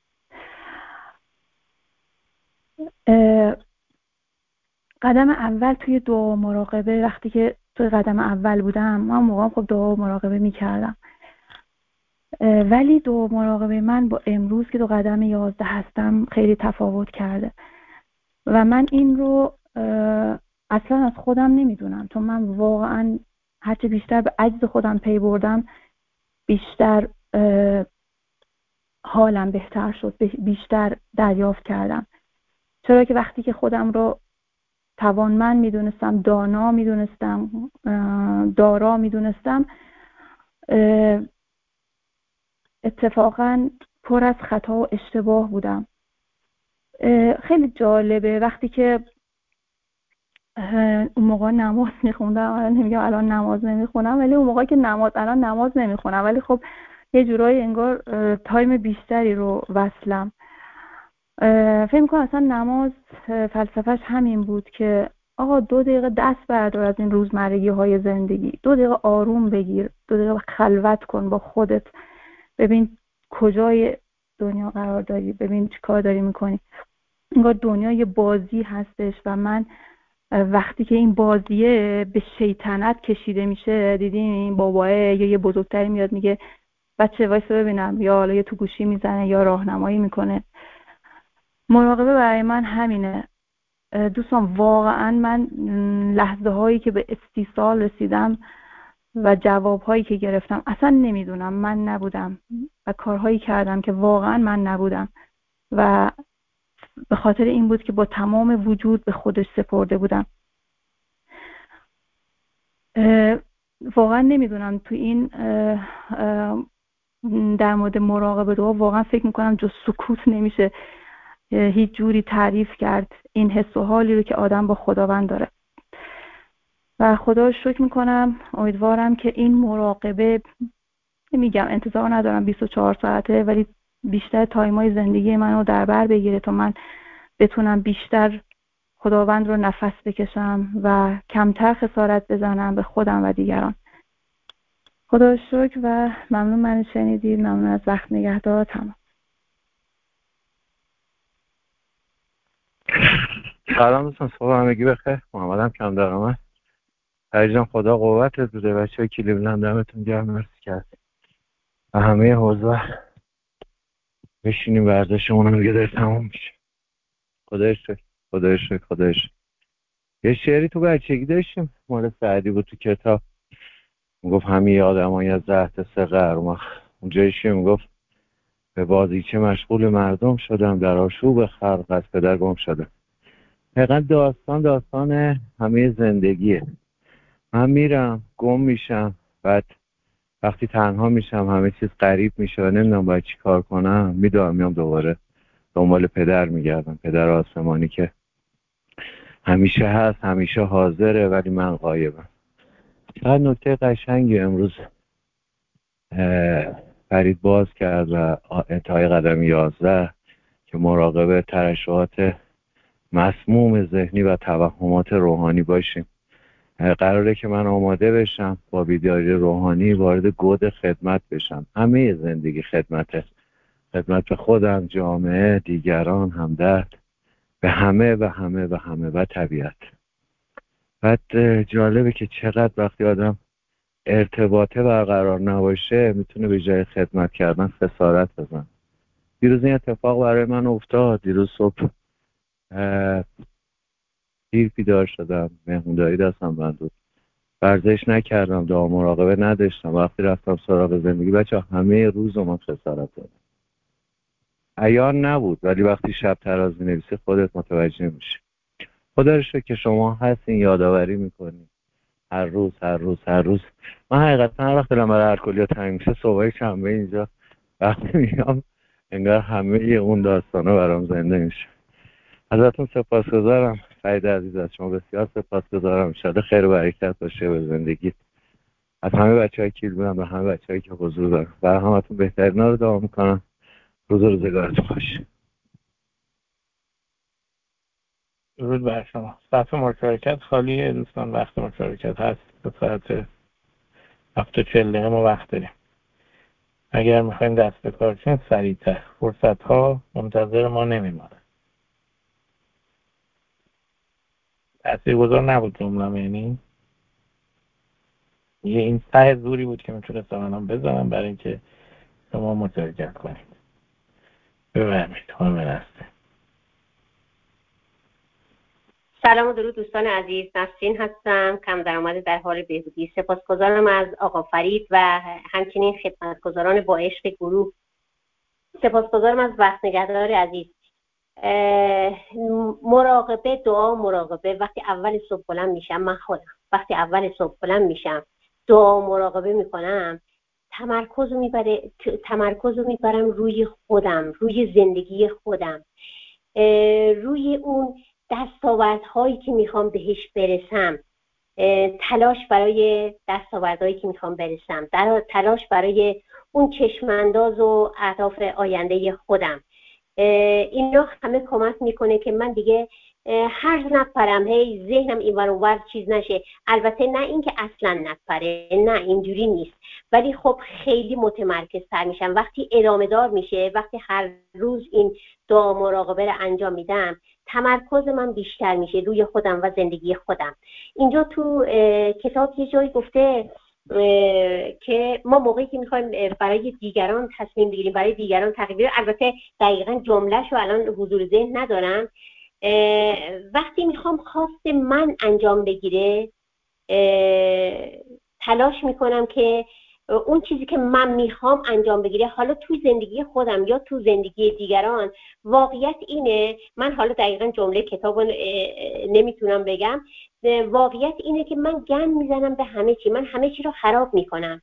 قدم اول توی دعا و مراقبه، وقتی که توی قدم اول بودم من موقعا خب دعا و مراقبه میکردم، ولی دعا و مراقبه من با امروز که تو قدم یازده هستم خیلی تفاوت کرده و من این رو اصلا از خودم نمیدونم، چون من واقعا هرچه بیشتر به عجز خودم پی بردم بیشتر حالم بهتر شد، بیشتر دریافت کردم. چرا که وقتی که خودم رو توانمند میدونستم، دانا میدونستم، دارا میدونستم، اتفاقا پر از خطا و اشتباه بودم. خیلی جالبه وقتی که اون موقع نماز میخوندم، نمیگم الان نماز نمیخونم، ولی اون موقع که نماز الان نماز نمیخونم ولی خب یه جورایی انگار تایم بیشتری رو وصلم. فکر می‌کنم اصلا نماز فلسفهش همین بود که آقا دو دقیقه دست بردار از این روزمرگی های زندگی، دو دقیقه آروم بگیر، دو دقیقه خلوت کن با خودت، ببین کجای دنیا قرار داری، ببین چی کار داری میکنی. انگار دنیا یه بازی هستش و من وقتی که این بازیه به شیطنت کشیده میشه، دیدین این باباه یا یه بزرگتری میاد میگه بچه وایسا ببینم، یا حالا یه تو گوشی میزنه یا راهنمایی میکنه. مراقبه برای من همینه دوستان. واقعا من لحظه هایی که به استیصال رسیدم و جواب هایی که گرفتم اصلا نمیدونم من نبودم و کارهایی کردم که واقعا من نبودم و به خاطر این بود که با تمام وجود به خودش سپرده بودم. واقعا نمیدونم تو این در مورد مراقبه دعا واقعا فکر میکنم جز سکوت نمیشه هیچ جوری تعریف کرد این حس و حالی رو که آدم با خداوند داره. و خدا شکر میکنم، امیدوارم که این مراقبه، نمیگم انتظار ندارم بیست و چهار ساعته، ولی بیشتر تایمای زندگی منو در بر بگیره تا من بتونم بیشتر خداوند رو نفس بکشم و کمتر خسارت بزنم به خودم و دیگران. خدا شکر و ممنون من شنیدید. ممنون از وقت نگهدار. تمام. سلام دوستان، صبح همگی بخیر. محمدم کم درآمد. عزیزم خدا قوتت بده. بچه‌های کلیولند دمتون گرم، مرسی کرد. و همه حوزه بشینیم ورزشمون هم دیگه داره تموم میشه. خدای شکر خدای شکر خدای شکر. یه شعری تو بچگی داشتیم مال سعدی بود تو کتاب، میگفت همه آدمایی از ده تا سه قرن. اونجایش میگفت به بازیچه مشغول مردم شدم، در آشوب خلق از پدر گم شدم. دقیقا داستان داستان همه زندگیه. من میرم گم میشم، بعد وقتی تنها میشم همه چیز غریب میشه و نمیدونم باید چی کار کنم. میدونم میام دوباره دنبال پدر میگردم، پدر آسمانی که همیشه هست، همیشه حاضره، ولی من غایبم. شاید نکته قشنگی امروز فرید باز کرد و انتهای قدم یازده که مراقب ترشحات مسموم ذهنی و توهمات روحانی باشیم. قراره که من آماده بشم با بیداری روحانی وارد گود خدمت بشم. همه زندگی خدمته، خدمت به خودم، جامعه، دیگران، همدرد، به همه و همه و همه و طبیعت. بعد جالبه که چقدر وقتی آدم ارتباطه برقرار نباشه میتونه به جای خدمت کردن خسارت بزنه. دیروز این اتفاق برای من افتاد. دیروز صبح دیر بیدار شدم، مهمونداری دستم بند بود، ورزش نکردم، دعا مراقبه نداشتم. وقتی رفتم سراغ زندگی بچه همه روز من خسارت دادم. عیان نبود ولی وقتی شب ترازی نویسی خودت متوجه میشی. خدا رو شکر که شما هستین، یادآوری میکنین هر روز هر روز هر روز. من حقیقتا هر وقت دلم برای الکلیا تنگ میشه صبحای شنبه اینجا وقتی میام انگار همه اون داستانا برام زنده میشه. ازتون سپاسگزارم فرید عزیز، از شما بسیار سپاسگزارم. ان شاءالله خیر و برکت باشه به زندگی. از همه بچهای کیل بودم و همه بچه‌ای که حضور دارن برای همتون بهترینا رو دعا میکنم. روز و روزگارتون خوش. درود بر شما. صفحه مشارکت خالیه دوستان، وقت مشارکت هست. تا ساعت هفت و چهل دقیقه ما وقت داریم. اگر میخواین دست به کار چین سریعتر، فرصت ها منتظر ما نمیمانه. تاثیرگذار نبود جمله‌ام، یعنی یه این ته زوری بود که میتونستم الان بزنم برای اینکه شما مشارکت کنید. بفرمایید خانم نسرین. سلام و درود دوستان عزیز، نسرین هستم، کم درآمد در حال بهبودی. سپاسگزارم از آقا فرید و همچنین خدمتگزاران با عشق گروه. سپاسگزارم از وقت نگهدار عزیز. مراقبه، دعا مراقبه. وقتی اول صبح بلند میشم، من خودم وقتی اول صبح بلند میشم دعا مراقبه میکنم، تمرکز رو میبره تمرکز رو میبرم روی خودم، روی زندگی خودم، روی اون دستاوردهایی که میخوام بهش برسم، تلاش برای دستاوردهایی که میخوام برسم، در تلاش برای اون چشمانداز و اهداف آینده خودم. اینا همه کمک میکنه که من دیگه هر نپرم، هی ذهنم اینور اونور چیز نشه. البته نه اینکه اصلا نپره، نه اینجوری نیست، ولی خب خیلی متمرکز تر میشم وقتی ادامه دار میشه. وقتی هر روز این دعا مراقبه رو انجام میدم، تمرکز من بیشتر میشه روی خودم و زندگی خودم. اینجا تو کتاب یه جایی گفته که ما موقعی که میخوایم برای دیگران تصمیم بگیریم، برای دیگران تغییر، البته دقیقاً جمله‌شو الان حضور ذهن ندارم، وقتی میخوام خواست من انجام بگیره تلاش میکنم که اون چیزی که من میخوام انجام بگیره، حالا تو زندگی خودم یا تو زندگی دیگران. واقعیت اینه، من حالا دقیقاً جمله کتابو نمیتونم بگم، واقعیت اینه که من گند میزنم به همه چی، من همه چی رو خراب میکنم.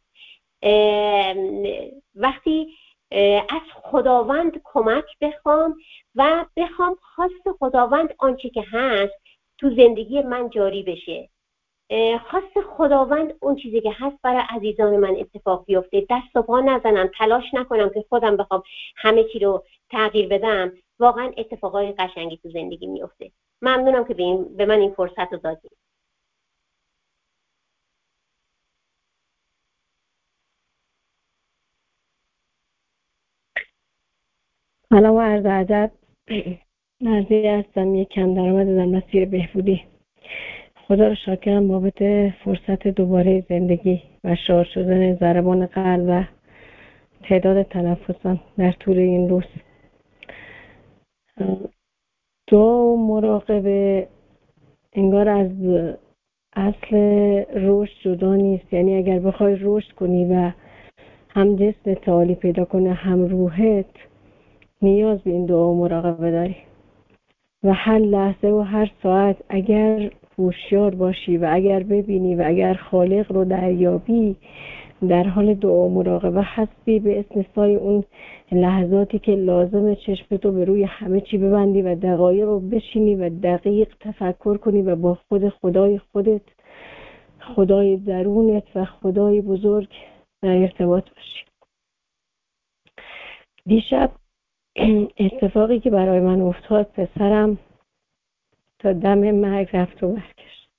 وقتی از خداوند کمک بخوام و بخوام خواست خداوند آنچه که هست تو زندگی من جاری بشه، خواست خداوند اون چیزی که هست برای عزیزان من اتفاق بیفته، دست و پا نزنم، تلاش نکنم که خودم بخوام همه چی رو تغییر بدم، واقعا اتفاقای قشنگی تو زندگی میفته. ممنونم که به, این، به من این فرصت رو دادید. سلام و عرض ادب. مرضیه هستم، یک کم درآمد در مسیر بهبودی. خدا رو شاکرم بابت فرصت دوباره زندگی و شارژ شدن ضربان قلب و تعداد تنفسم در طول این روز. دو مراقبه انگار از اصل رشد جدا نیست. یعنی اگر بخوای رشد کنی و هم جسمت عالی پیدا کنه هم روحت، نیاز به این دعا مراقبه داری و هر لحظه و هر ساعت اگر هوشیار باشی و اگر ببینی و اگر خالق رو دریابی، در حال دعا مراقبه هستی به استثنای اون لحظاتی که لازمه چشمتو به روی همه چی ببندی و دقایق رو بشینی و دقیق تفکر کنی و با خود خدای خودت، خدای درونت و خدای بزرگ در ارتباط باشی. دیشب اتفاقی که برای من افتاد، پسرم تا دم مرگ رفت و برگشت.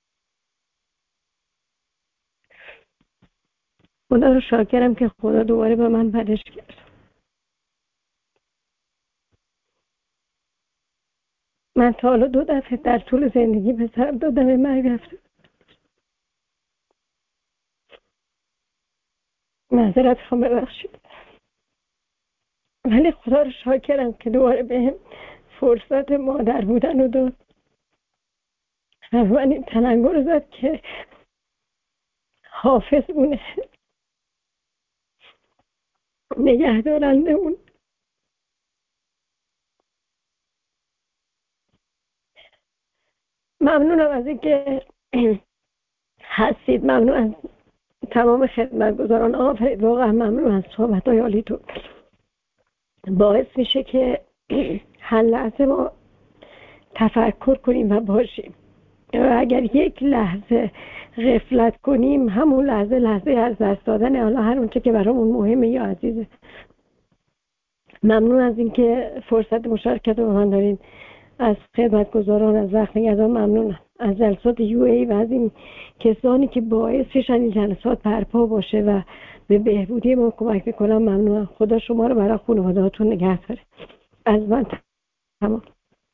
خدا رو شاکرم که خدا دوباره به من بدش کرد. من تا حالا دو دفعه در طول زندگی پسرم تا دم مرگ رفت. معذرت خواهم، ببخشید. ولی خدا رو شاکرم که دوباره به فرصت مادر بودن رو داد. من این تلنگر رو زد که حافظ اونه، نگهدارنده اون. ممنونم از اینکه هستید. ممنون از تمام خدمتگزاران. آفرین، واقعا ممنون از صحبت‌های عالیتون. باعث میشه که هر لحظه ما تفکر کنیم و باشیم. اگر یک لحظه غفلت کنیم، همون لحظه لحظه از دست دادن حالا هر اونچه که برامون مهمه یا عزیزه. ممنون از اینکه فرصت مشارکت رو به من دارین. از خدمتگزاران، از وقت نگهدار ممنونم. از جلسات یو ای و از این کسانی که باعث شدن این جلسات برپا باشه و به بهبودی ما کمک میکنم ممنونم. خدا شما رو برای خانواده‌هاتون نگه داره. از من تمام.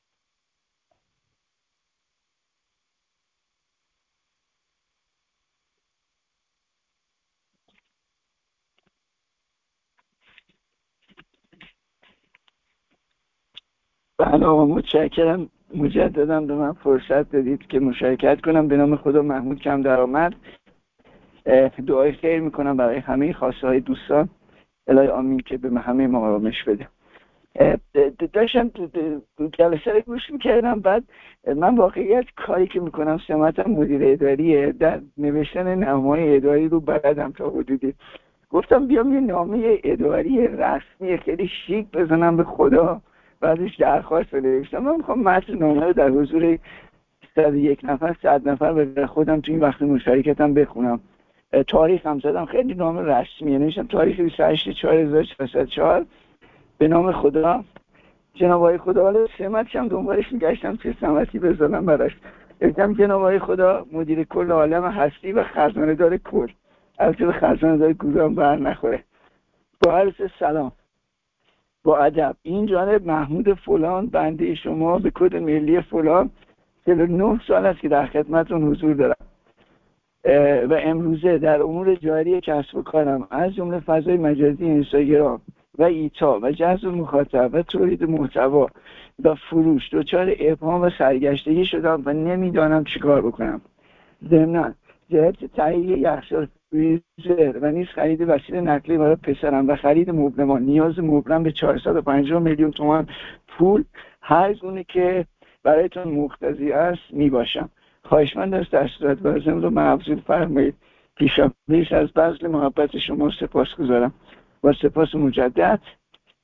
بله آقا، متشکرم مجددا به من فرصت دادید که مشارکت کنم. به نام خدا محمود کم درآمد دعای خیر میکنم برای همه خواسته های دوستان. الهی آمین که به همه ما آرامش بده. داشتم جلسه رو گوش میکردم، بعد من واقعیت کاری که میکنم سمتم مدیر اداریه، در نوشتن نامه‌های اداری رو بلدم تا حدودی. گفتم بیام یه نامه اداری رسمی خیلی شیک بزنم به خدا، بعدش درخواست بنویسم. من میخوام متن نامه رو در حضور صد و یک نفر صد نفر به خودم تو این وقت مشارکتم بخونم. تاریخ هم زدم، خیلی نامه رسمیه. نوشتم تاریخ بیست و هشت چهار هزار و چهارصد و چهار. به نام خدا جناب آقای خدا. حالا سمتش هم دنبالش میگشتم چه سمتی بذارم براش. گفتم جناب آقای خدا مدیر کل عالم هستی و خزانه دار کل. البته به خزانه دار کل بر نخوره. با عرض سلام، با ادب. این جانب محمود فلان بنده شما به کد ملی فلان چهل و نه سال است که در خدمتتون حضور دارم و امروزه در امور جاری کسب و کارم از جمله فضای مجازی اینستاگرام و ایتا و جذب مخاطب و تولید محتوا و فروش دچار ابهام و سرگشتگی شدم و نمیدانم چیکار بکنم. ضمناً جهت تهیه یخچال فریزر و نیز خرید وسیله نقلیه برای پسرم و خرید مبلمان نیاز مبلم به چهارصد و پنجاه میلیون تومان پول هر گونه که برایتون مقتضی است میباشم. خواهشمند است در صورت لازم رو مبذول فرمایید. پیشا پیش از بذل محبت شما سپاس گذارم. با سپاس مجدد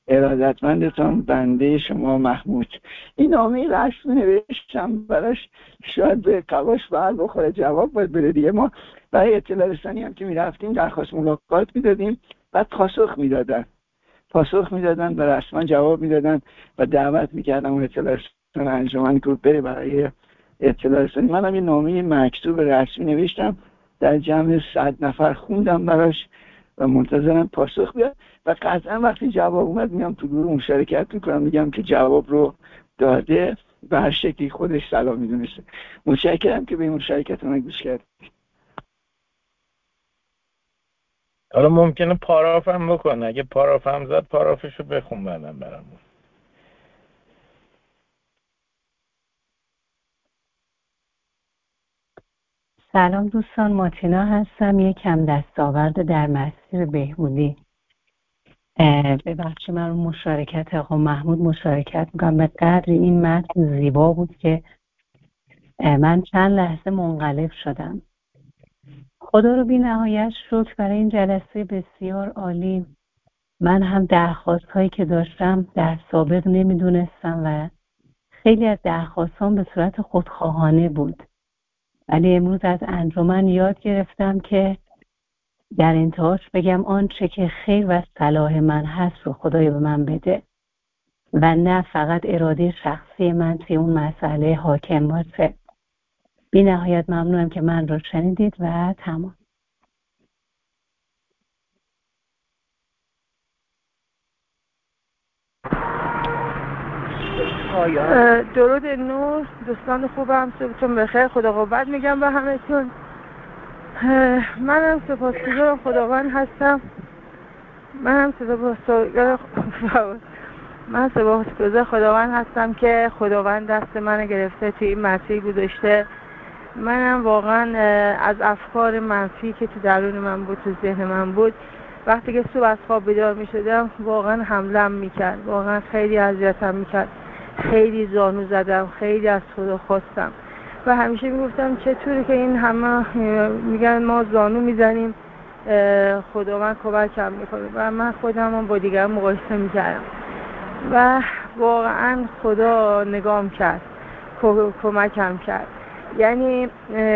ارادتمندتان بنده شما محمود. این نامه رسمی نوشتم براش، شاید به قواش بر بخوره، جواب باید بده دیگه. ما برای اطلاع رسانی هم که میرفتیم درخواست ملاقات میدادیم، بعد پاسخ میدادن پاسخ میدادن و رسما جواب میدادن و دعوت میکردم اون اطلاع رسانی انجمن که بره برای اطلاع رسانی. منم یه نامه مکتوب رسمی نوشتم، در جمع صد نفر خوندم براش و منتظرم پاسخ بیاد و قطعا وقتی جواب اومد میام تو گروه مشارکت میکنم، میگم که جواب رو داده به هر شکلی خودش سلام میدونسته. متشکرم که به این مشارکت من گوش کرد. حالا ممکنه پاراف هم بکنه، اگه پاراف هم زد پارافشو بخون بعدم برام. سلام دوستان، ماتینا هستم، یک کم دستاورد در مسیر بهبودی. ببخشید من رو مشارکت آقا محمود مشارکت میکنم. به قدر این متن زیبا بود که من چند لحظه منقلب شدم. خدا رو بی نهایت شکر برای این جلسه بسیار عالی. من هم درخواست هایی که داشتم در سابق نمیدونستم و خیلی از درخواست هم به صورت خودخواهانه بود، ولی امروز از انجمن یاد گرفتم که در انتهاش بگم آنچه که خیر و صلاح من هست رو خدای به من بده و نه فقط اراده شخصی من توی اون مسئله حاکم باشه. بی نهایت ممنونم که من رو شنیدید و تمام. درود نور دوستان خوبم، صبحتون بخیر، خدا قوت میگم به همه‌تون. منم سپاسگزار خداوند هستم منم سپاسگزار من سپاسگزار خداوند هستم که خداوند دست منو گرفته توی این مسیر گذاشته. منم واقعا از افکار منفی که تو درون من بود، تو ذهن من بود، وقتی که صبح از خواب بیدار میشدم واقعا حملم میکرد، واقعا خیلی اذیتم میکرد، خیلی زانو زدم، خیلی از خدا خواستم و همیشه میگفتم چطوری که این همه میگن ما زانو میزنیم خداوند کمکم میکنه و من خودم با دیگران مقایسه میکردم و واقعا خدا نگام کرد، کمکم کرد. یعنی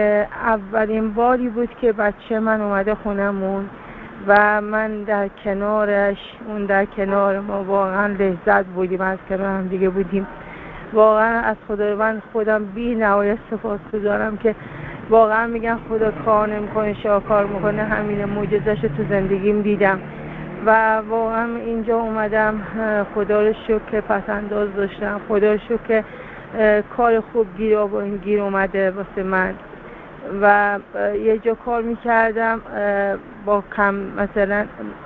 اولین باری بود که بچه من اومده خونمون و من در کنارش، اون در کنار ما، واقعا لذت بودیم، از کنار هم دیگه بودیم. واقعا از خداوند خودم بی نهایت سپاسگزارم که واقعا میگن خدا کار نمیکنه شاکار میکنه. همین معجزه‌اش تو زندگیم دیدم و واقعا اینجا اومدم خدا رو شکر که پسنداز داشتم، خدا رو شکر که کار خوب گیر گیر اومده واسه من و یه جا کار میکردم با کم مثلا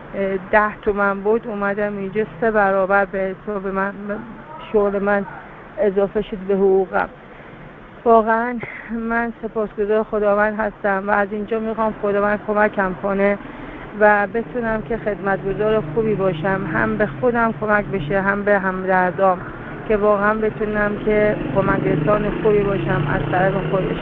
ده تومن بود، اومدم اینجا سه برابر به حساب من شغل من اضافه شد به حقوقم. واقعا من سپاسگزار خداوند هستم و از اینجا میخوام خداوند کمکم کنه و بتونم که خدمتگزار خوبی باشم، هم به خودم کمک بشه هم به همدردام، که واقعا بتونم که کمک رسان خوبی باشم از طرف خودش.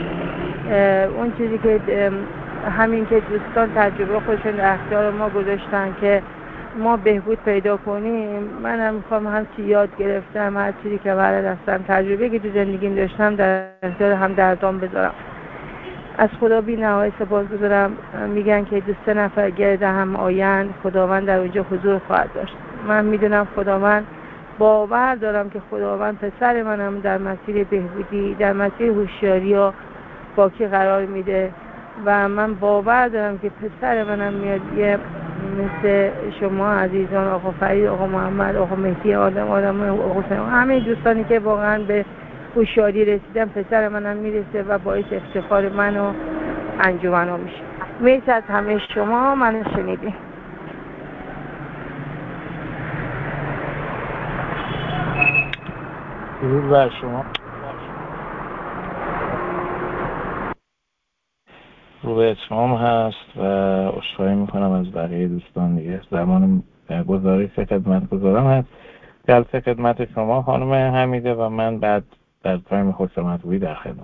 اون چیزی که همین که دوستان تجربه خودشون در اختیار ما گذاشتن که ما بهبود پیدا کنیم، منم میخوام هم چی یاد گرفتم، هر چیزی که بلد هستم، تجربه که تو زندگیم داشتم در اختیار هم دردام بذارم. از خدا بی نهایت سپاسگزارم. میگن که دو سه نفر گرد هم آیند خداوند در اونجا حضور خواهد داشت. من میدونم خداوند، باور دارم که خداوند پسر منم در مسیر بهبودی، در مسیر هوشیاری و پاکی قرار میده و من باور دارم که پسر منم میاد یه مثل شما عزیزان، آقا فرید، آقا محمد، آقا مهدی، آدم آدم آقا حسین، همه دوستانی که واقعا به هوشیاری رسیدن، پسر منم میرسه و باعث افتخار من و انجمن‌ها میشه. مرسی از همه شما منو شنیدین. درود بر شما. رو به اتمام هست و عذرخواهی میکنم از بقیه دوستان دیگه. زمان گزارش خدمت گزارم هست. جلسه خدمت شما خانم حمیده و من بعد در تایم خوشامدگویی در خدمت.